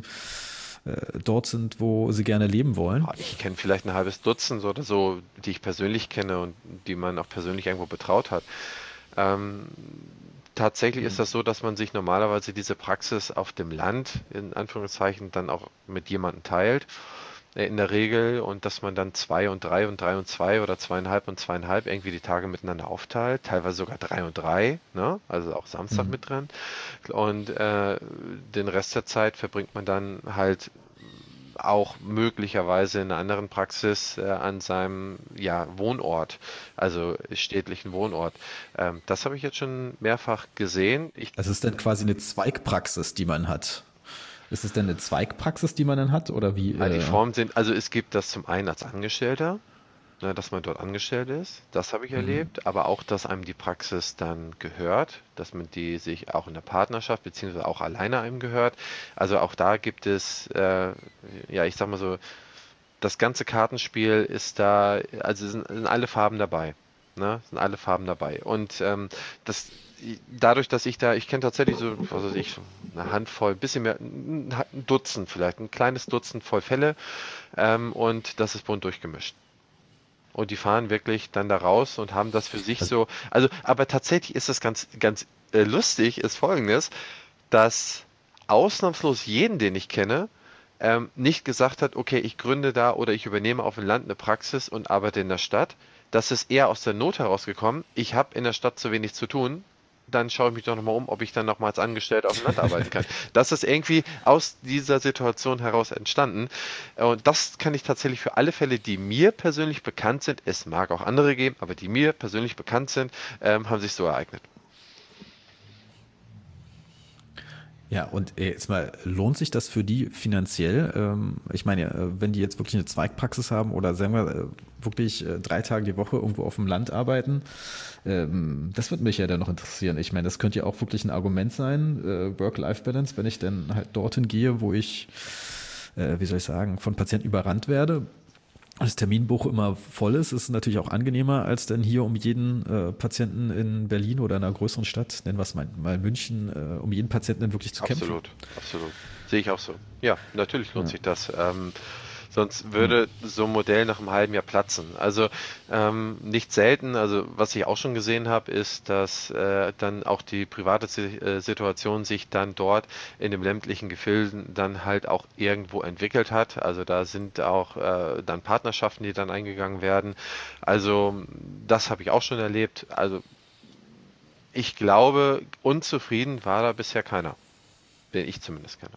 dort sind, wo sie gerne leben wollen? Ich kenne vielleicht ein halbes Dutzend oder so, die ich persönlich kenne und die man auch persönlich irgendwo betraut hat. Ähm, Tatsächlich ist das so, dass man sich normalerweise diese Praxis auf dem Land, in Anführungszeichen, dann auch mit jemandem teilt, in der Regel, und dass man dann 2 und 3 und 3 und 2 oder 2,5 und 2,5 irgendwie die Tage miteinander aufteilt, teilweise sogar 3 und 3, ne? Also auch Samstag Hm. mit drin. Und den Rest der Zeit verbringt man dann halt auch möglicherweise in einer anderen Praxis an seinem, ja, Wohnort, also städtlichen Wohnort. Das habe ich jetzt schon mehrfach gesehen. Das ist dann quasi eine Zweigpraxis, die man hat. Ist es denn eine Zweigpraxis, die man dann hat oder wie? Die Formen sind, also es gibt das zum einen als Angestellter, ne, dass man dort angestellt ist, das habe ich Hm. erlebt, aber auch, dass einem die Praxis dann gehört, dass man die sich auch in der Partnerschaft beziehungsweise auch alleine einem gehört. Also auch da gibt es, ja, ich sag mal so, das ganze Kartenspiel ist da, also sind alle Farben dabei. Ne? Sind alle Farben dabei. Und dadurch, dass ich kenne tatsächlich so, was weiß ich, so eine Handvoll, ein bisschen mehr, ein Dutzend vielleicht, ein kleines Dutzend voll Fälle, und das ist bunt durchgemischt. Und die fahren wirklich dann da raus und haben das für sich Also, so. Also, aber tatsächlich ist das ganz, ganz lustig, ist Folgendes, dass ausnahmslos jeden, den ich kenne, nicht gesagt hat, okay, ich gründe da oder ich übernehme auf dem Land eine Praxis und arbeite in der Stadt. Das ist eher aus der Not herausgekommen. Ich habe in der Stadt zu wenig zu tun. Dann schaue ich mich doch nochmal um, ob ich dann nochmal als Angestellter auf dem Land arbeiten kann. Das ist irgendwie aus dieser Situation heraus entstanden. Und das kann ich tatsächlich für alle Fälle, die mir persönlich bekannt sind, es mag auch andere geben, aber die mir persönlich bekannt sind, haben sich so ereignet. ja, und jetzt mal, lohnt sich das für die finanziell? Ich meine, wenn die jetzt wirklich eine Zweigpraxis haben oder sagen wir wirklich 3 Tage die Woche irgendwo auf dem Land arbeiten, das würde mich ja dann noch interessieren. Ich meine, das könnte ja auch wirklich ein Argument sein, Work-Life-Balance, wenn ich dann halt dorthin gehe, wo ich, wie soll ich sagen, von Patienten überrannt werde. Das Terminbuch immer voll ist, ist natürlich auch angenehmer, als dann hier um jeden Patienten in Berlin oder in einer größeren Stadt, nennen wir es mal München, um jeden Patienten dann wirklich zu kämpfen. Absolut, absolut. Sehe ich auch so. Ja, natürlich lohnt Ja. sich das. Sonst Hm. würde so ein Modell nach einem halben Jahr platzen. Also nicht selten, also was ich auch schon gesehen habe, ist, dass dann auch die private Situation sich dann dort in dem ländlichen Gefilden dann halt auch irgendwo entwickelt hat. Also da sind auch dann Partnerschaften, die dann eingegangen werden. Also das habe ich auch schon erlebt. Also ich glaube, unzufrieden war da bisher keiner, den ich zumindest kenne.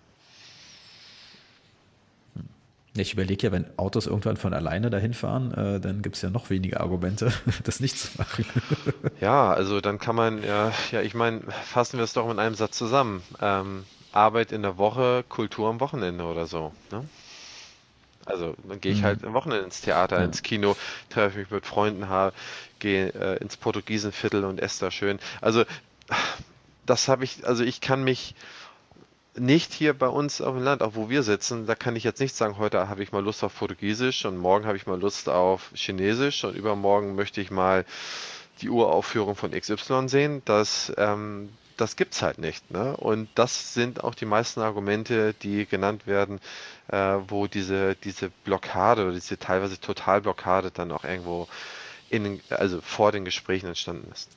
Ich überlege ja, wenn Autos irgendwann von alleine dahin fahren, dann gibt es ja noch weniger Argumente, das nicht zu machen. Ja, also dann kann man, ja, ich meine, fassen wir es doch in einem Satz zusammen. Arbeit in der Woche, Kultur am Wochenende oder so. Ne? Also dann gehe ich Hm. halt am Wochenende ins Theater, Ja. ins Kino, treffe mich mit Freunden, gehe ins Portugiesenviertel und esse da schön. Also das habe ich, also ich kann mich nicht hier bei uns auf dem Land, auch wo wir sitzen, da kann ich jetzt nicht sagen, heute habe ich mal Lust auf Portugiesisch und morgen habe ich mal Lust auf Chinesisch und übermorgen möchte ich mal die Uraufführung von XY sehen. das gibt's halt nicht, ne? Und das sind auch die meisten Argumente, die genannt werden, wo diese Blockade oder diese teilweise Totalblockade dann auch irgendwo also vor den Gesprächen entstanden ist.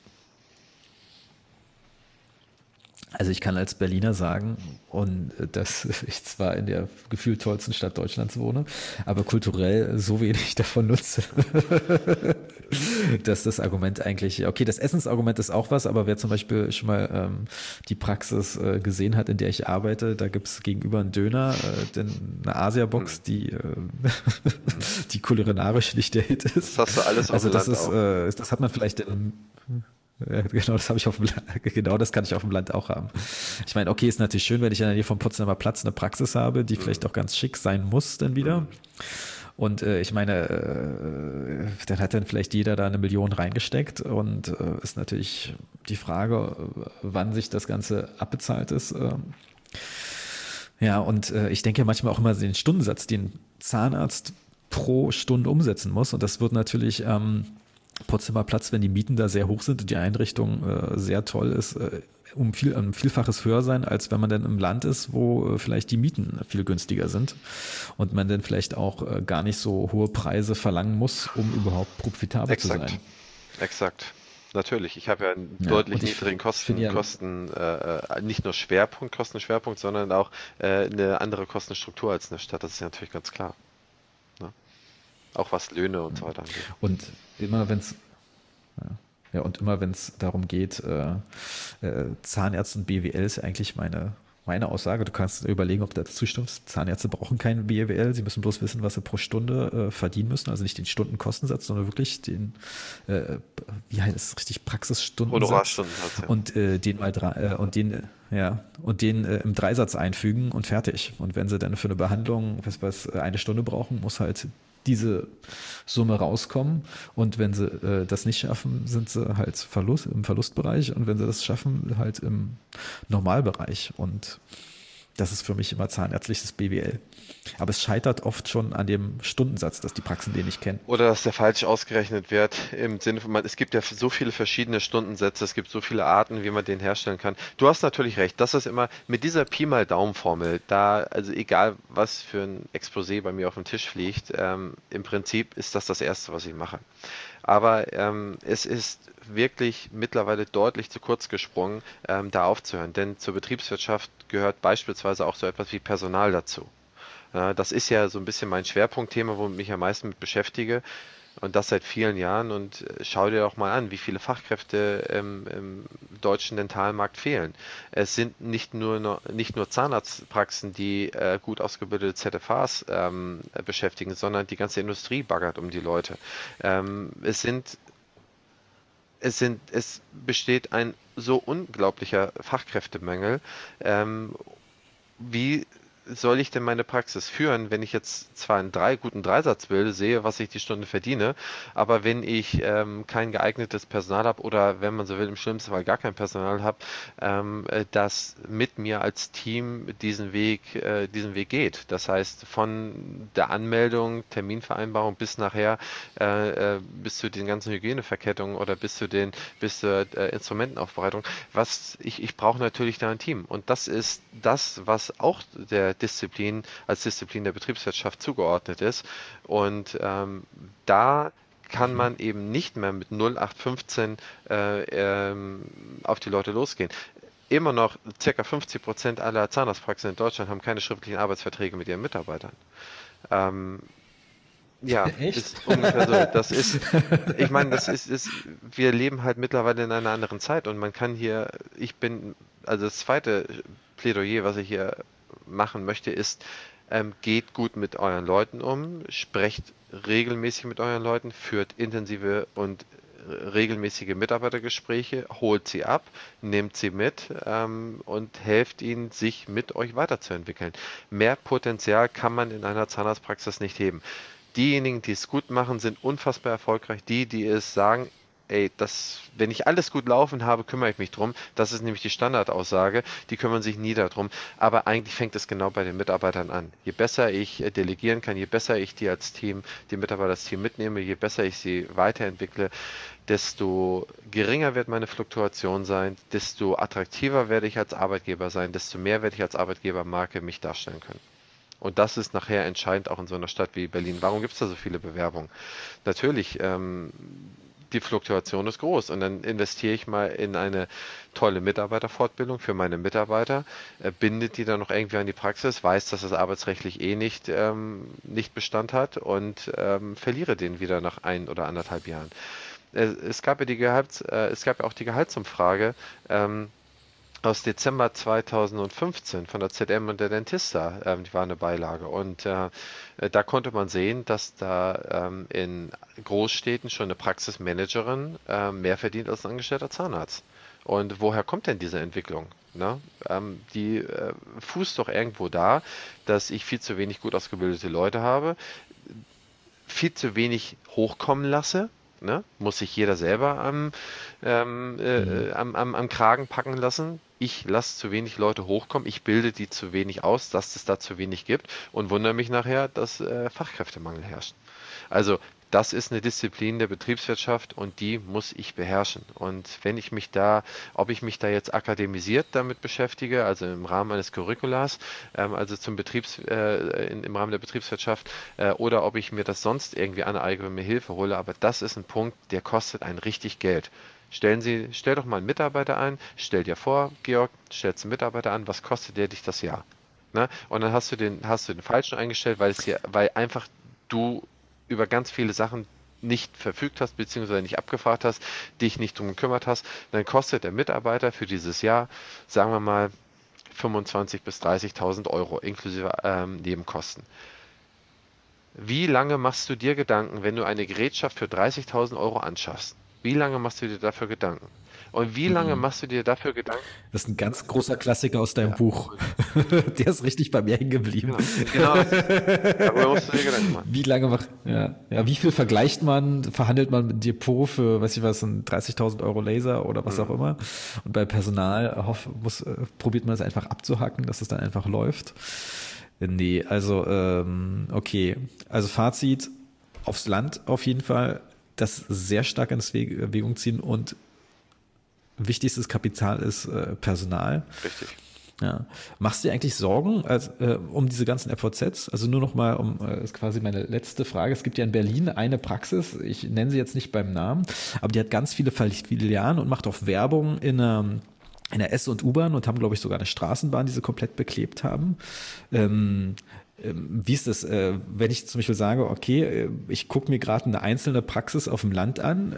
Also ich kann als Berliner sagen, und dass ich zwar in der gefühlt tollsten Stadt Deutschlands wohne, aber kulturell so wenig davon nutze, dass das Argument eigentlich, okay, das Essensargument ist auch was, aber wer zum Beispiel schon mal die Praxis gesehen hat, in der ich arbeite, da gibt's gegenüber einen Döner, eine Hm, Asia-Box, die, hm. die kulinarisch nicht der Hit Das ist. hast du alles auf Also dem Land auch. das hat man vielleicht in ja, genau, das habe ich auf dem Land, genau das kann ich auf dem Land auch haben. Ich meine, okay, ist natürlich schön, wenn ich in der Nähe vom Potsdamer Platz eine Praxis habe, die Hm, vielleicht auch ganz schick sein muss dann wieder. hm. Und ich meine, dann hat dann vielleicht jeder da 1 Million reingesteckt und ist natürlich die Frage, wann sich das Ganze abbezahlt ist. Ja, und ich denke manchmal auch immer den Stundensatz, den Zahnarzt pro Stunde umsetzen muss. Und das wird natürlich Potsdamer Platz, wenn die Mieten da sehr hoch sind und die Einrichtung sehr toll ist, um Vielfaches höher sein, als wenn man dann im Land ist, wo vielleicht die Mieten viel günstiger sind und man dann vielleicht auch gar nicht so hohe Preise verlangen muss, um überhaupt profitabel zu Exakt, sein. exakt. Natürlich, ich habe ja einen Ja, deutlich und niedrigen finde ja, nicht nur Kostenschwerpunkt, sondern auch eine andere Kostenstruktur als eine Stadt. Das ist ja natürlich ganz klar. Ne? Auch was Löhne und so weiter angeht. und immer wenn es ja, und immer wenn es darum geht, Zahnärzte und BWL ist eigentlich meine Aussage. Du kannst überlegen, ob du dazu stimmst. Zahnärzte brauchen kein BWL. Sie müssen bloß wissen, was sie pro Stunde verdienen müssen. Also nicht den Stundenkostensatz, sondern wirklich den, äh, wie heißt es richtig, Praxisstundensatz Honorarstundensatz, ja. und den mal ja, und den im Dreisatz einfügen und fertig. Und wenn sie dann für eine Behandlung, was 1 Stunde brauchen, muss halt diese Summe rauskommen. Und wenn sie das nicht schaffen, sind sie halt im Verlustbereich. Und wenn sie das schaffen, halt im Normalbereich. Und das ist für mich immer zahnärztliches BWL. Aber es scheitert oft schon an dem Stundensatz, dass die Praxen den nicht kennen. Oder dass der falsch ausgerechnet wird, im Sinne von, es gibt ja so viele verschiedene Stundensätze, es gibt so viele Arten, wie man den herstellen kann. Du hast natürlich recht, das ist immer mit dieser Pi mal Daumen-Formel, da, also egal was für ein Exposé bei mir auf dem Tisch fliegt, im Prinzip ist das Erste, was ich mache. Aber es ist wirklich mittlerweile deutlich zu kurz gesprungen, da aufzuhören, denn zur Betriebswirtschaft gehört beispielsweise auch so etwas wie Personal dazu. Das ist ja so ein bisschen mein Schwerpunktthema, womit ich mich am meisten mit beschäftige und das seit vielen Jahren. Und schau dir doch mal an, wie viele Fachkräfte im deutschen Dentalmarkt fehlen. Es sind nicht nur Zahnarztpraxen, die gut ausgebildete ZFAs beschäftigen, sondern die ganze Industrie baggert um die Leute. Es sind es besteht ein so unglaublicher Fachkräftemangel. Ähm, Wie soll ich denn meine Praxis führen, wenn ich jetzt zwar einen guten Dreisatz will, sehe, was ich die Stunde verdiene, aber wenn ich kein geeignetes Personal habe oder wenn man so will, im schlimmsten Fall gar kein Personal habe, das mit mir als Team diesen Weg geht. Das heißt, von der Anmeldung, Terminvereinbarung bis nachher, bis zu den ganzen Hygieneverkettungen oder bis zur Instrumentenaufbereitung. Ich brauche natürlich da ein Team. Und das ist das, was auch der Disziplin als Disziplin der Betriebswirtschaft zugeordnet ist. Und da kann man eben nicht mehr mit 0815 auf die Leute losgehen. Immer noch ca. 50% aller Zahnarztpraxen in Deutschland haben keine schriftlichen Arbeitsverträge mit ihren Mitarbeitern. Ähm, ja, Echt? ist ungefähr so. Ich meine, wir leben halt mittlerweile in einer anderen Zeit und man kann hier, also das zweite Plädoyer, was ich hier machen möchte, ist, geht gut mit euren Leuten um, sprecht regelmäßig mit euren Leuten, führt intensive und regelmäßige Mitarbeitergespräche, holt sie ab, nehmt sie mit und helft ihnen, sich mit euch weiterzuentwickeln. Mehr Potenzial kann man in einer Zahnarztpraxis nicht heben. Diejenigen, die es gut machen, sind unfassbar erfolgreich. Die es sagen, ey, wenn ich alles gut laufen habe, kümmere ich mich drum. Das ist nämlich die Standardaussage. Die kümmern sich nie darum. Aber eigentlich fängt es genau bei den Mitarbeitern an. Je besser ich delegieren kann, je besser ich die Mitarbeiter als Team mitnehme, je besser ich sie weiterentwickle, desto geringer wird meine Fluktuation sein, desto attraktiver werde ich als Arbeitgeber sein, desto mehr werde ich als Arbeitgebermarke mich darstellen können. Und das ist nachher entscheidend auch in so einer Stadt wie Berlin. Warum gibt es da so viele Bewerbungen? Natürlich, die Fluktuation ist groß und dann investiere ich mal in eine tolle Mitarbeiterfortbildung für meine Mitarbeiter, bindet die dann noch irgendwie an die Praxis, weiß, dass das arbeitsrechtlich nicht Bestand hat und verliere den wieder nach 1 oder 1,5 Jahren. Es gab ja auch die Gehaltsumfrage aus Dezember 2015 von der ZM und der Dentista, die war eine Beilage. Und da konnte man sehen, dass da in Großstädten schon eine Praxismanagerin mehr verdient als ein angestellter Zahnarzt. Und woher kommt denn diese Entwicklung? Ne? Die fußt doch irgendwo da, dass ich viel zu wenig gut ausgebildete Leute habe, viel zu wenig hochkommen lasse. Ne? Muss sich jeder selber Mhm. am Kragen packen lassen. Ich lasse zu wenig Leute hochkommen, ich bilde die zu wenig aus, dass es da zu wenig gibt und wundere mich nachher, dass Fachkräftemangel herrscht. Also das ist eine Disziplin der Betriebswirtschaft und die muss ich beherrschen. Und ob ich mich da jetzt akademisiert damit beschäftige, also im Rahmen eines Curriculars, also im Rahmen der Betriebswirtschaft, oder ob ich mir das sonst irgendwie aneigne und mir Hilfe hole, aber das ist ein Punkt, der kostet einen richtig Geld. Stell doch mal einen Mitarbeiter ein, stell dir vor, Georg, stellst einen Mitarbeiter an, was kostet der dich das Jahr? Ne? Und dann hast du den falschen eingestellt, weil einfach du über ganz viele Sachen nicht verfügt hast, beziehungsweise nicht abgefragt hast, dich nicht drum gekümmert hast, dann kostet der Mitarbeiter für dieses Jahr, sagen wir mal, 25.000 bis 30.000 Euro inklusive Nebenkosten. Wie lange machst du dir Gedanken, wenn du eine Gerätschaft für 30.000 Euro anschaffst? Wie lange machst du dir dafür Gedanken? Und wie lange Mhm. machst du dir dafür Gedanken? Das ist ein ganz großer Klassiker aus deinem Ja, Buch. und Der ist richtig bei mir hängen geblieben. genau das. Darüber musst du dir Gedanken machen. Wie lange macht, ja, wie viel verhandelt man mit Depot für, weiß ich was, ein 30.000 Euro Laser oder was auch Mhm. immer. Und bei Personal probiert man es einfach abzuhacken, dass es dann einfach läuft. Nee, also, okay. Also Fazit, aufs Land auf jeden Fall das sehr stark ins Erwägung ziehen und wichtigstes Kapital ist Personal. Richtig. Ja. Machst du dir eigentlich Sorgen um diese ganzen FVZs? Also nur noch mal ist quasi meine letzte Frage. Es gibt ja in Berlin eine Praxis, ich nenne sie jetzt nicht beim Namen, aber die hat ganz viele Filialen und macht auch Werbung in der S- und U-Bahn und haben, glaube ich, sogar eine Straßenbahn, die sie komplett beklebt haben. Ähm, Wie ist das, wenn ich zum Beispiel sage, okay, ich gucke mir gerade eine einzelne Praxis auf dem Land an,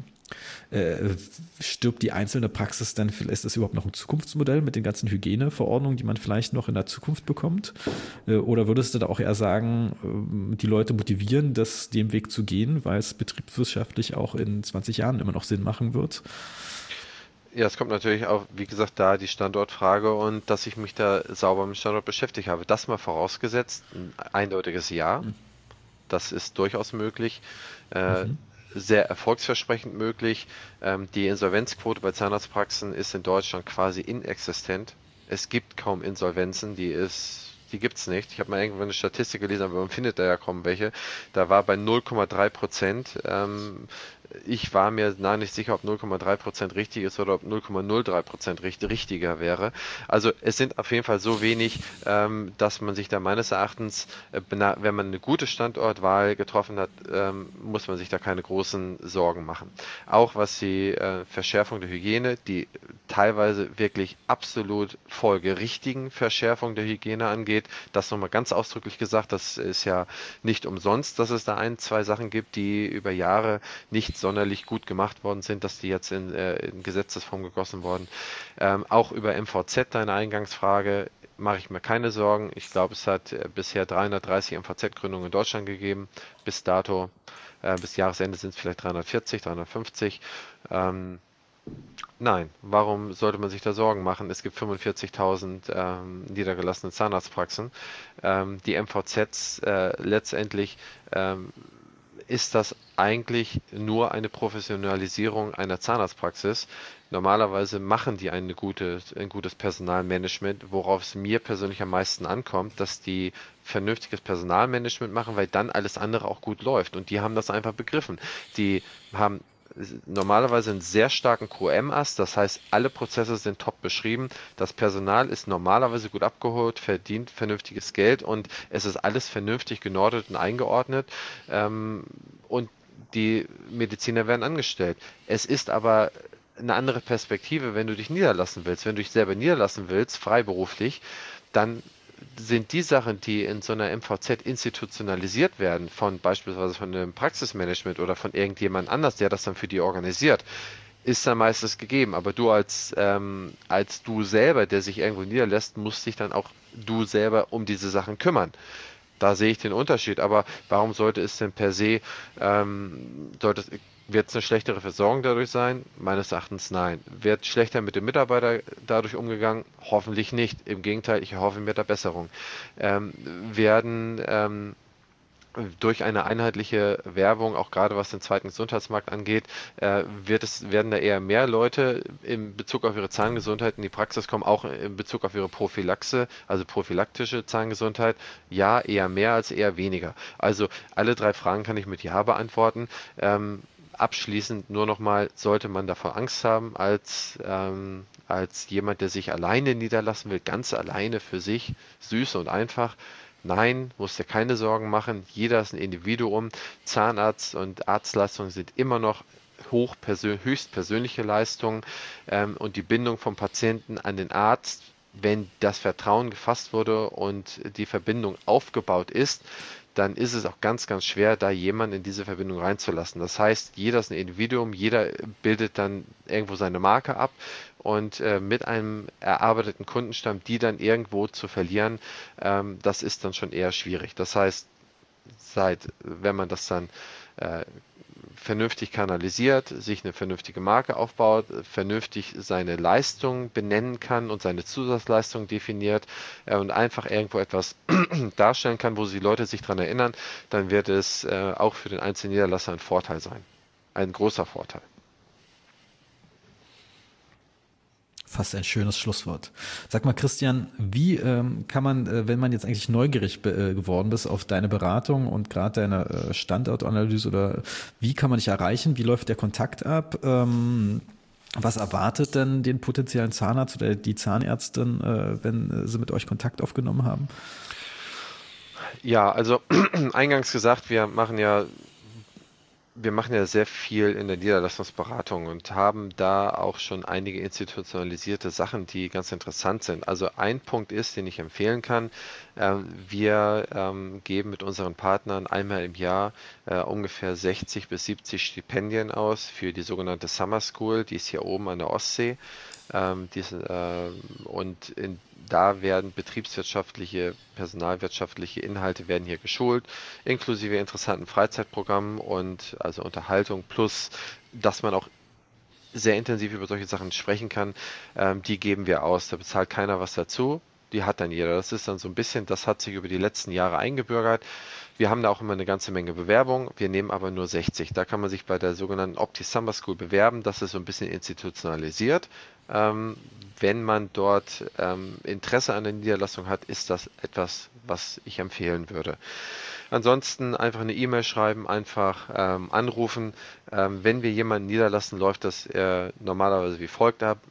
stirbt die einzelne Praxis dann, ist das überhaupt noch ein Zukunftsmodell mit den ganzen Hygieneverordnungen, die man vielleicht noch in der Zukunft bekommt? Oder würdest du da auch eher sagen, die Leute motivieren, den Weg zu gehen, weil es betriebswirtschaftlich auch in 20 Jahren immer noch Sinn machen wird? Ja, es kommt natürlich auch, wie gesagt, da die Standortfrage und dass ich mich da sauber mit dem Standort beschäftigt habe. Das mal vorausgesetzt, ein eindeutiges Ja, das ist durchaus möglich, äh, Mhm. sehr erfolgsversprechend möglich. Die Insolvenzquote bei Zahnarztpraxen ist in Deutschland quasi inexistent. Es gibt kaum Insolvenzen, die gibt's nicht. Ich habe mal irgendwann eine Statistik gelesen, aber man findet da ja kaum welche. Da war bei 0,3%. Ich war mir nicht sicher, ob 0,3% richtig ist oder ob 0,03% richtiger wäre. Also es sind auf jeden Fall so wenig, dass man sich da meines Erachtens, wenn man eine gute Standortwahl getroffen hat, muss man sich da keine großen Sorgen machen. Auch was die Verschärfung der Hygiene, die teilweise wirklich absolut folgerichtigen Verschärfung der Hygiene angeht, das nochmal ganz ausdrücklich gesagt, das ist ja nicht umsonst, dass es da zwei Sachen gibt, die über Jahre nicht sonderlich gut gemacht worden sind, dass die jetzt in Gesetzesform gegossen wurden. Auch über MVZ, deine Eingangsfrage, mache ich mir keine Sorgen. Ich glaube, es hat bisher 330 MVZ-Gründungen in Deutschland gegeben. Bis dato, bis Jahresende sind es vielleicht 340, 350. Ähm, Nein, warum sollte man sich da Sorgen machen? Es gibt 45.000 niedergelassene Die MVZs letztendlich ähm, ist das eigentlich nur eine Professionalisierung einer Zahnarztpraxis. Normalerweise machen die ein gutes Personalmanagement, worauf es mir persönlich am meisten ankommt, dass die vernünftiges Personalmanagement machen, weil dann alles andere auch gut läuft. Und die haben das einfach begriffen. Die haben normalerweise einen sehr starken QM-Ast, das heißt, alle Prozesse sind top beschrieben. Das Personal ist normalerweise gut abgeholt, verdient vernünftiges Geld und es ist alles vernünftig genordet und eingeordnet. Und die Mediziner werden angestellt. Es ist aber eine andere Perspektive, wenn du dich niederlassen willst. Wenn du dich selber niederlassen willst, freiberuflich, dann sind die Sachen, die in so einer MVZ institutionalisiert werden, von beispielsweise von einem Praxismanagement oder von irgendjemand anders, der das dann für die organisiert, ist dann meistens gegeben. Aber du als du selber, der sich irgendwo niederlässt, musst dich dann auch du selber um diese Sachen kümmern. Da sehe ich den Unterschied. Aber warum sollte es denn per se, wird es eine schlechtere Versorgung dadurch sein? Meines Erachtens nein. Wird schlechter mit dem Mitarbeiter dadurch umgegangen? Hoffentlich nicht. Im Gegenteil, ich erhoffe mir da Besserung. Ähm, werden durch eine einheitliche Werbung, auch gerade was den zweiten Gesundheitsmarkt angeht, werden da eher mehr Leute in Bezug auf ihre Zahngesundheit in die Praxis kommen, auch in Bezug auf ihre Prophylaxe, also prophylaktische Zahngesundheit. Ja, eher mehr als eher weniger. Also alle drei Fragen kann ich mit Ja beantworten. Abschließend nur nochmal, sollte man davor Angst haben, als jemand, der sich alleine niederlassen will, ganz alleine für sich, süß und einfach. Nein, musst dir keine Sorgen machen. Jeder ist ein Individuum. Zahnarzt und Arztleistungen sind immer noch höchst persönliche Leistungen, und die Bindung vom Patienten an den Arzt, wenn das Vertrauen gefasst wurde und die Verbindung aufgebaut ist, dann ist es auch ganz, ganz schwer, da jemanden in diese Verbindung reinzulassen. Das heißt, jeder ist ein Individuum, jeder bildet dann irgendwo seine Marke ab und mit einem erarbeiteten Kundenstamm, die dann irgendwo zu verlieren, das ist dann schon eher schwierig. Das heißt, wenn man das dann äh, vernünftig kanalisiert, sich eine vernünftige Marke aufbaut, vernünftig seine Leistung benennen kann und seine Zusatzleistung definiert, und einfach irgendwo etwas darstellen kann, wo die Leute sich daran erinnern, dann wird es auch für den einzelnen Niederlasser ein Vorteil sein. Ein großer Vorteil. Fast ein schönes Schlusswort. Sag mal, Christian, wie kann man, wenn man jetzt eigentlich neugierig geworden bist auf deine Beratung und gerade deine Standortanalyse, oder wie kann man dich erreichen? Wie läuft der Kontakt ab? Was erwartet denn den potenziellen Zahnarzt oder die Zahnärztin, wenn sie mit euch Kontakt aufgenommen haben? Ja, also eingangs gesagt, wir machen ja sehr viel in der Niederlassungsberatung und haben da auch schon einige institutionalisierte Sachen, die ganz interessant sind. Also ein Punkt ist, den ich empfehlen kann, wir geben mit unseren Partnern einmal im Jahr ungefähr 60 bis 70 Stipendien aus für die sogenannte Summer School, die ist hier oben an der Ostsee. Und da werden betriebswirtschaftliche, personalwirtschaftliche Inhalte werden hier geschult, inklusive interessanten Freizeitprogrammen und also Unterhaltung, plus dass man auch sehr intensiv über solche Sachen sprechen kann, die geben wir aus. Da bezahlt keiner was dazu. Die hat dann jeder. Das ist dann so ein bisschen, das hat sich über die letzten Jahre eingebürgert. Wir haben da auch immer eine ganze Menge Bewerbungen. Wir nehmen aber nur 60. Da kann man sich bei der sogenannten Opti Summer School bewerben. Das ist so ein bisschen institutionalisiert. Ähm, Wenn man dort Interesse an der Niederlassung hat, ist das etwas, was ich empfehlen würde. Ansonsten einfach eine E-Mail schreiben, einfach anrufen. Wenn wir jemanden niederlassen, läuft das normalerweise wie folgt ab.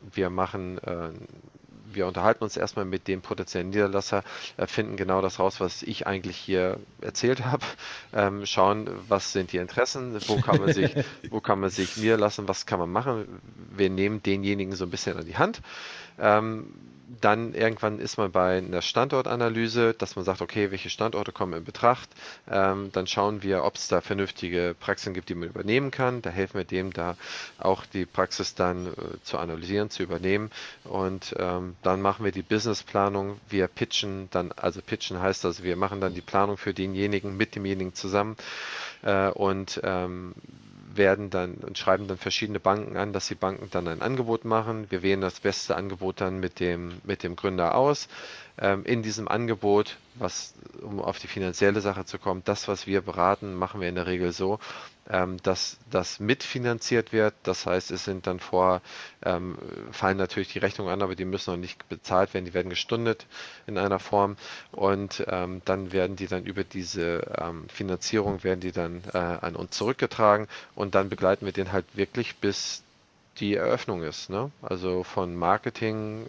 Wir unterhalten uns erstmal mit dem potenziellen Niederlasser, finden genau das raus, was ich eigentlich hier erzählt habe, schauen, was sind die Interessen, wo kann man sich niederlassen, was kann man machen. Wir nehmen denjenigen so ein bisschen an die Hand. Ähm, Dann irgendwann ist man bei einer Standortanalyse, dass man sagt, okay, welche Standorte kommen in Betracht. Dann schauen wir, ob es da vernünftige Praxen gibt, die man übernehmen kann. Da helfen wir dem, da auch die Praxis dann zu analysieren, zu übernehmen. Und dann machen wir die Businessplanung. Wir pitchen dann, also pitchen heißt also, wir machen dann die Planung für denjenigen mit demjenigen zusammen, und werden dann und schreiben dann verschiedene Banken an, dass die Banken dann ein Angebot machen. Wir wählen das beste Angebot dann mit dem Gründer aus. In diesem Angebot um auf die finanzielle Sache zu kommen, das, was wir beraten, machen wir in der Regel so, dass das mitfinanziert wird. Das heißt, es sind dann fallen natürlich die Rechnungen an, aber die müssen noch nicht bezahlt werden, die werden gestundet in einer Form und dann werden die dann über diese Finanzierung werden die dann an uns zurückgetragen und dann begleiten wir den halt wirklich bis die Eröffnung ist, ne? Also von Marketing,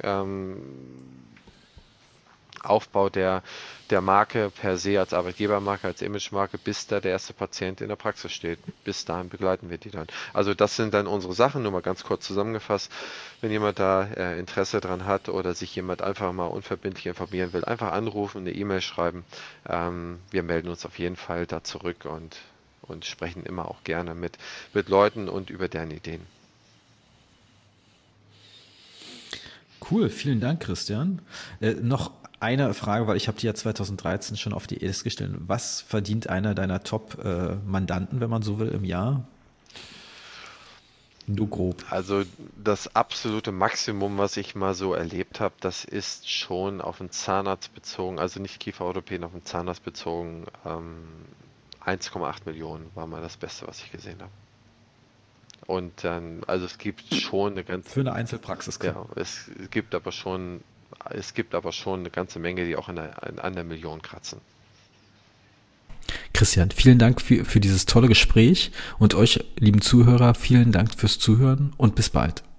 Aufbau der Marke per se als Arbeitgebermarke, als Imagemarke, bis da der erste Patient in der Praxis steht. Bis dahin begleiten wir die dann. Also das sind dann unsere Sachen, nur mal ganz kurz zusammengefasst. Wenn jemand da Interesse dran hat oder sich jemand einfach mal unverbindlich informieren will, einfach anrufen, eine E-Mail schreiben. Wir melden uns auf jeden Fall da zurück und sprechen immer auch gerne mit Leuten und über deren Ideen. Cool, vielen Dank, Christian. Noch eine Frage, weil ich habe die ja 2013 schon auf die Liste gestellt. Was verdient einer deiner Top-Mandanten, wenn man so will, im Jahr? Nur grob. Also das absolute Maximum, was ich mal so erlebt habe, das ist schon auf den Zahnarzt bezogen, also nicht Kieferorthopäden, auf den Zahnarzt bezogen. 1,8 Millionen war mal das Beste, was ich gesehen habe. Und dann, also es gibt schon eine Für eine Einzelpraxis. ja, es gibt aber schon eine ganze Menge, die auch an der Million kratzen. Christian, vielen Dank für dieses tolle Gespräch und euch, lieben Zuhörer, vielen Dank fürs Zuhören und bis bald.